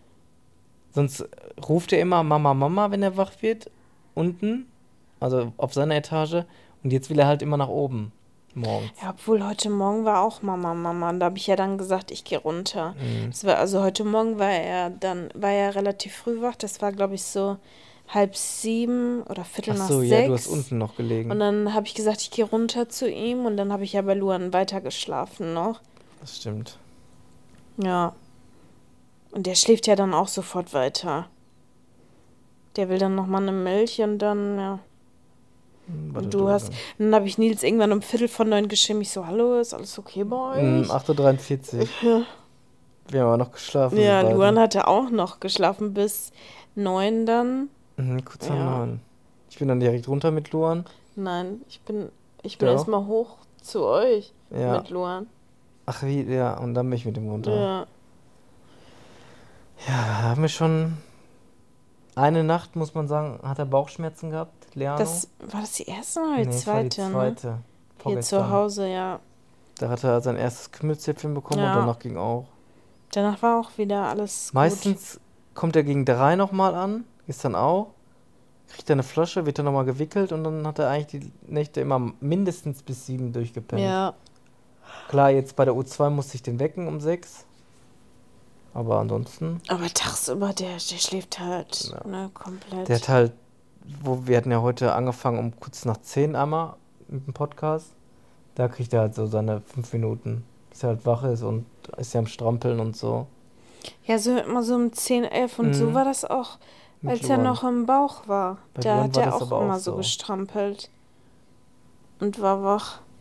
sonst ruft er immer Mama, Mama, wenn er wach wird, unten, also auf seiner Etage. Und jetzt will er halt immer nach oben, morgens. Ja, obwohl heute Morgen war auch Mama, Mama. Und da habe ich ja dann gesagt, ich gehe runter. Mhm. Das war, also heute Morgen war er dann, war er relativ früh wach. Das war, glaube ich, so halb sieben oder Viertel Ach nach so, sechs. ja, du hast unten noch gelegen. Und dann habe ich gesagt, ich gehe runter zu ihm. Und dann habe ich ja bei Luan weiter geschlafen noch. Das stimmt. Ja. Und der schläft ja dann auch sofort weiter. Der will dann nochmal eine Milch und dann, ja. Hm, Und warte, du du hast, dann. dann habe ich Nils irgendwann um Viertel von neun geschrieben. Ich so, hallo, ist alles okay bei Hm, euch? acht Uhr dreiundvierzig. Ja, Wir haben aber noch geschlafen, wir ja, Luan beiden. hatte auch noch geschlafen bis neun dann. Mhm, kurz nach Ja, neun. Ich bin dann direkt runter mit Luan. nein, ich bin, ich bin Der auch? erstmal hoch zu euch Ja. mit Luan. Ach wie, ja, und dann bin ich mit ihm runter. Ja, Ja, da haben wir schon eine Nacht, muss man sagen, hat er Bauchschmerzen gehabt, Leano. das, war das die erste oder die Nee, es war die zweite, ne? zweite. Hier zu Vorgestern. Hause, ja. Da hat er sein erstes Kümmelzäpfchen bekommen und Ja, danach ging auch. danach war auch wieder alles gut. Meistens kommt er gegen drei nochmal an, ist dann auch, kriegt er eine Flasche, wird dann nochmal gewickelt und dann hat er eigentlich die Nächte immer mindestens bis sieben durchgepennt. Ja, Klar, jetzt bei der U zwei musste ich den wecken um sechs, aber ansonsten, aber tagsüber, der, der schläft halt, ja. ne, komplett. Der hat halt, wo wir hatten ja heute angefangen um kurz nach zehn einmal mit dem Podcast, da kriegt er halt so seine fünf Minuten, bis er halt wach ist und ist ja am Strampeln und so. Ja, so immer so um zehn, elf und so Mhm. war das auch, Mit als er Luan. noch im Bauch war. Bei Da Luan hat war er das auch aber auch immer so so. gestrampelt und war wach.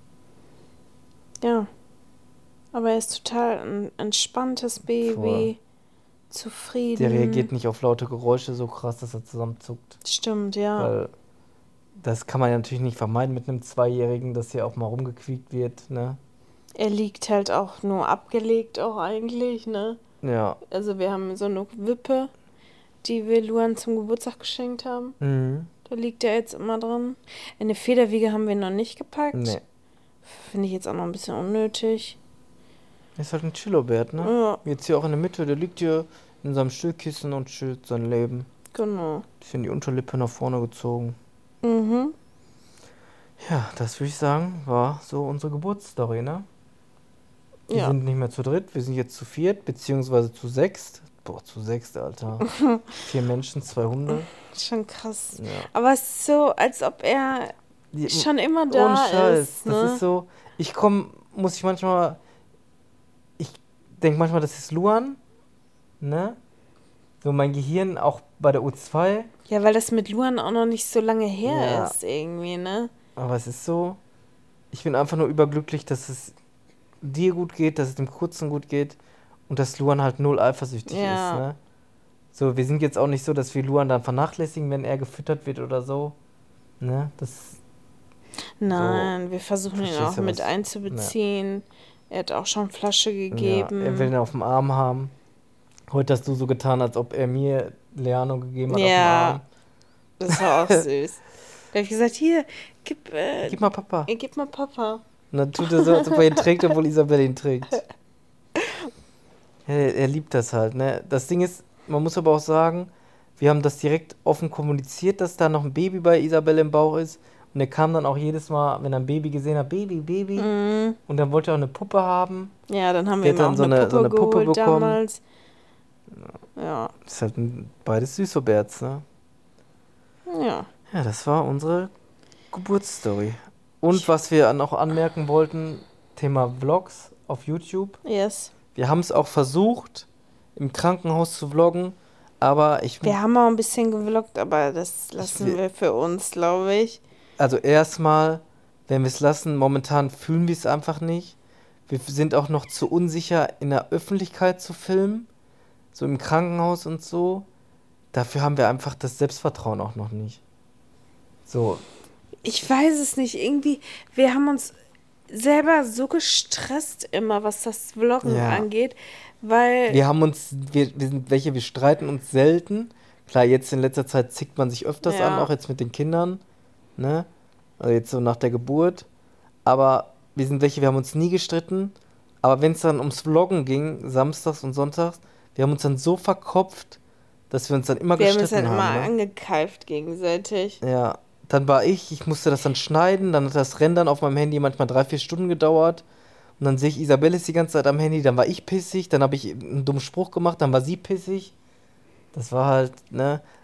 Ja, aber er ist total ein entspanntes Voll. Baby, Der zufrieden. reagiert nicht auf laute Geräusche so krass, dass er zusammenzuckt. Stimmt, ja. Weil das kann man ja natürlich nicht vermeiden mit einem Zweijährigen, dass hier auch mal rumgequiekt wird, ne? Er liegt halt auch nur abgelegt auch eigentlich, ne? Ja. Also wir haben so eine Wippe, die wir Luan zum Geburtstag geschenkt haben. Mhm. Da liegt er jetzt immer drin. Eine Federwiege haben wir noch nicht gepackt. Nee. Finde ich jetzt auch noch ein bisschen unnötig. Ist halt ein Chillobert, ne? Ja, Jetzt hier auch in der Mitte, der liegt hier in seinem Stillkissen und chillt sein Leben. genau. Bisschen die Unterlippe nach vorne gezogen. Mhm. Ja, das würde ich sagen, war so unsere Geburtsstory, ne? Wir Ja. sind nicht mehr zu dritt, wir sind jetzt zu viert, beziehungsweise zu sechst. Boah, zu sechst, Alter. Vier Menschen, zwei Hunde. Schon krass. Ja. Aber es ist so, als ob er Die, schon immer ohne da Scheiß, ist. das Ne? ist so, ich komme, muss ich manchmal, ich denke manchmal, das ist Luan, ne? So mein Gehirn, auch bei der U zwei, Ja, weil das mit Luan auch noch nicht so lange her Ja. ist irgendwie, ne? aber es ist so, ich bin einfach nur überglücklich, dass es dir gut geht, dass es dem Kurzen gut geht und dass Luan halt null eifersüchtig Ja. ist, ne? So, wir sind jetzt auch nicht so, dass wir Luan dann vernachlässigen, wenn er gefüttert wird oder so, ne? Das, Nein, wir versuchen ihn verstehst auch du, mit was- einzubeziehen. Er hat auch schon Flasche ja, gegeben. er will ihn auf dem Arm haben. Heute hast du so getan, als ob er mir Leano gegeben hat Ja. auf dem Arm. Das war auch süß. Da habe ich gesagt, hier, gib, äh, Gib mal Papa. äh, gib mal Papa. Und dann tut er so, als ob er ihn trägt, obwohl Isabelle ihn trägt. Ja, er, er liebt das halt, ne? Das Ding ist, man muss aber auch sagen, wir haben das direkt offen kommuniziert, dass da noch ein Baby bei Isabelle im Bauch ist. Und er kam dann auch jedes Mal, wenn er ein Baby gesehen hat, Baby, Baby. Mhm. Und dann wollte er auch eine Puppe haben. Ja, dann haben Der wir ihm hat auch dann so eine, eine- so Puppe eine Puppe geholt bekommen. damals. Ja, Das ist halt ein, beides Süßoberts, ne? ja. Ja, das war unsere Geburtsstory. Und was wir noch anmerken wollten, Thema Vlogs auf YouTube. Yes. Wir haben es auch versucht, im Krankenhaus zu vloggen, aber ich, Wir haben auch ein bisschen gevloggt, aber das lassen will- wir für uns, glaube ich. also erstmal, wenn wir es lassen, momentan fühlen wir es einfach nicht. Wir sind auch noch zu unsicher, in der Öffentlichkeit zu filmen, so im Krankenhaus und so. Dafür haben wir einfach das Selbstvertrauen auch noch nicht. So, Ich weiß es nicht. Irgendwie, wir haben uns selber so gestresst immer, was das Vloggen Ja. angeht, weil wir haben uns, wir, wir sind welche, wir streiten uns selten. Klar, jetzt in letzter Zeit zickt man sich öfters Ja. an, auch jetzt mit den Kindern, ne? Also jetzt so nach der Geburt. Aber wir sind welche, wir haben uns nie gestritten. Aber wenn es dann ums Vloggen ging, samstags und sonntags, wir haben uns dann so verkopft, dass wir uns dann immer wir haben uns gestritten dann immer haben. Ne? angekeift gegenseitig. Ja, dann war ich, ich musste das dann schneiden, dann hat das Rendern auf meinem Handy manchmal drei, vier Stunden gedauert. Und dann sehe ich, Isabelle ist die ganze Zeit am Handy, dann war ich pissig, dann habe ich einen dummen Spruch gemacht, dann war sie pissig. Das war halt, ne?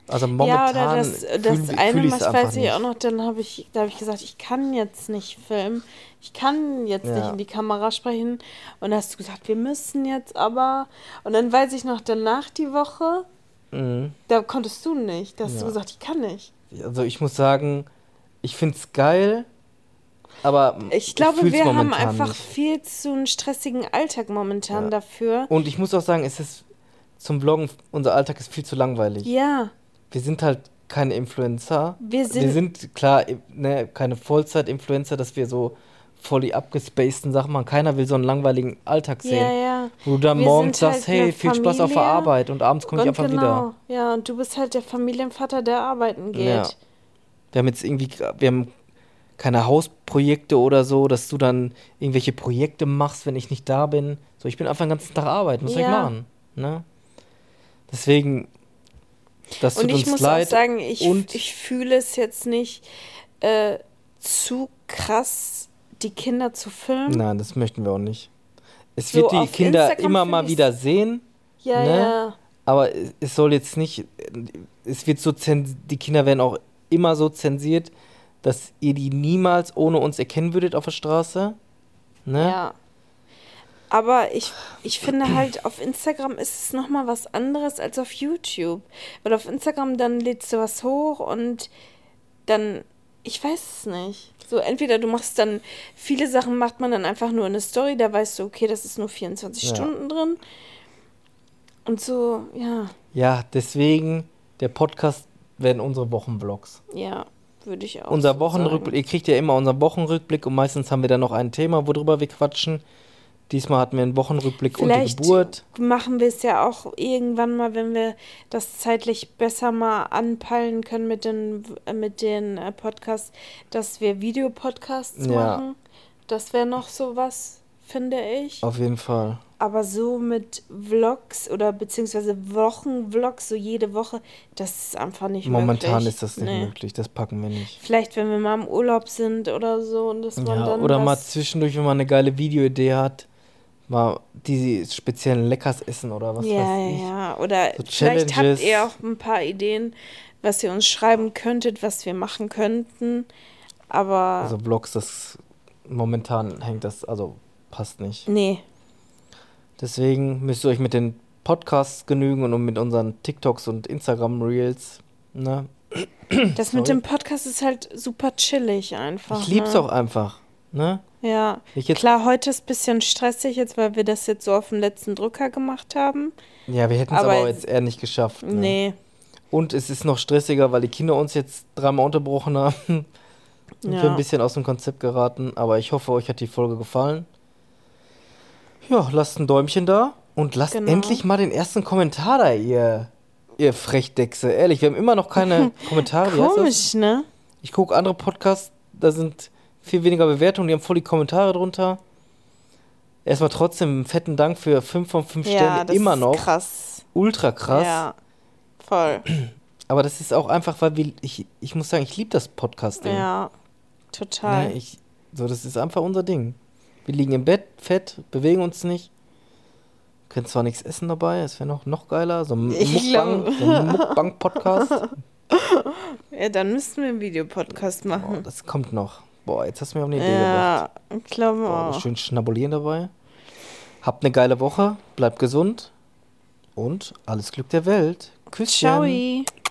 Also Ja, momentan oder das, fühle das fühl eine ich Mal, es ich einfach weiß ich auch nicht. noch, dann habe ich, da habe ich gesagt, ich kann jetzt nicht filmen, ich kann jetzt nicht Ja. in die Kamera sprechen. Und da hast du gesagt, wir müssen jetzt aber. Und dann weiß ich noch, danach die Woche, Mhm. da konntest du nicht. Da hast du Ja. gesagt, ich kann nicht. Also ich muss sagen, ich finde es geil, aber Ich ich glaube, fühle es wir haben momentan einfach nicht. viel zu einen stressigen Alltag momentan Ja. dafür. Und ich muss auch sagen, es ist zum Vloggen, unser Alltag ist viel zu langweilig. Ja, Wir sind halt keine Influencer. wir Wir sind, sind klar, ne, keine Vollzeit-Influencer, dass wir so voll die abgespaceden Sachen machen. Keiner will so einen langweiligen Alltag ja, sehen, ja, wo du dann wir morgens sind sagst, halt eine hey, viel Spaß auf der Familie. Arbeit und abends komme ich Und einfach wieder. genau, ja, und du bist halt der Familienvater, der arbeiten Ja. geht. Wir haben jetzt irgendwie, wir haben keine Hausprojekte oder so, dass du dann irgendwelche Projekte machst, wenn ich nicht da bin. So, ich bin einfach den ganzen Tag arbeiten. Was soll ich Ja. machen? Ne? Deswegen, das Und tut ich uns muss auch leid. sagen, ich, und ich fühle es jetzt nicht äh, zu krass, die Kinder zu filmen. nein, das möchten wir auch nicht. Es So wird die auf Kinder Instagram immer find mal ich's- wieder sehen, Ja, ne? ja. aber es es soll jetzt nicht, es wird so zens die Kinder werden auch immer so zensiert, dass ihr die niemals ohne uns erkennen würdet auf der Straße. Ne? Ja. Aber ich, ich finde halt, auf Instagram ist es nochmal was anderes als auf YouTube. Weil auf Instagram dann lädst du was hoch und dann, ich weiß es nicht. So, entweder du machst dann, viele Sachen macht man dann einfach nur in eine Story, da weißt du, okay, das ist nur vierundzwanzig Ja. Stunden drin. Und so, ja, Ja, deswegen, der Podcast werden unsere Wochenvlogs. ja, würde ich auch Unser so Wochenrückblick, sagen. ihr kriegt ja immer unseren Wochenrückblick und meistens haben wir dann noch ein Thema, worüber wir quatschen. Diesmal hatten wir einen Wochenrückblick und die Vielleicht Geburt. machen wir es ja auch irgendwann mal, wenn wir das zeitlich besser mal anpeilen können mit den, äh, mit den äh, Podcasts, dass wir Videopodcasts Ja. machen. Das wäre noch so was, finde ich. Auf jeden Fall. Aber so mit Vlogs oder beziehungsweise Wochenvlogs, so jede Woche, das ist einfach nicht Momentan möglich. ist das nicht Nee. möglich, das packen wir nicht. Vielleicht, wenn wir mal im Urlaub sind oder so und dass man Ja, dann oder mal was... zwischendurch, wenn man eine geile Videoidee hat, mal die speziellen Leckers essen oder was ja, weiß ich. ja, ja. Oder So vielleicht Challenges. habt ihr auch ein paar Ideen, was ihr uns schreiben könntet, was wir machen könnten. Aber Also Vlogs, das momentan hängt das, also passt nicht. nee, Deswegen müsst ihr euch mit den Podcasts genügen und mit unseren TikToks und Instagram-Reels. Ne? das Sorry. mit dem Podcast ist halt super chillig einfach. Ich lieb's ne? auch einfach. Ne? Ja, Ich jetzt, klar, heute ist ein bisschen stressig jetzt, weil wir das jetzt so auf den letzten Drücker gemacht haben. ja, wir hätten es aber aber, auch jetzt- jetzt eher nicht geschafft. Ne? Nee, Und es ist noch stressiger, weil die Kinder uns jetzt dreimal unterbrochen haben. Und wir ja. ein bisschen aus dem Konzept geraten. Aber ich hoffe, euch hat die Folge gefallen. Ja, lasst ein Däumchen da. Und lasst Genau. endlich mal den ersten Kommentar da, ihr, ihr Frechdechse. Ehrlich, wir haben immer noch keine Kommentare. Wie heißt das? Komisch, ne? Ich gucke andere Podcasts, da sind viel weniger Bewertungen, die haben voll die Kommentare drunter. Erstmal trotzdem einen fetten Dank für fünf von fünf Ja, Sterne, das immer ist noch. krass. Ultra krass. Ja, voll. Aber das ist auch einfach, weil wir, ich, ich muss sagen, ich liebe das Podcasting. Ja, total. Ne, ich, so, das ist einfach unser Ding. Wir liegen im Bett, fett, bewegen uns nicht. Können zwar nichts essen dabei, es wäre noch, noch geiler. So ein Ich Mukbang, glaub- so ein Mukbang-Podcast. Ja, dann müssten wir einen Videopodcast Oh, machen. das kommt noch. Boah, jetzt hast du mir auch eine Idee gebracht. Ja, ich glaube Boah, auch. schön schnabulieren dabei. Habt eine geile Woche, bleibt gesund und alles Glück der Welt. Küsschen. Ciao.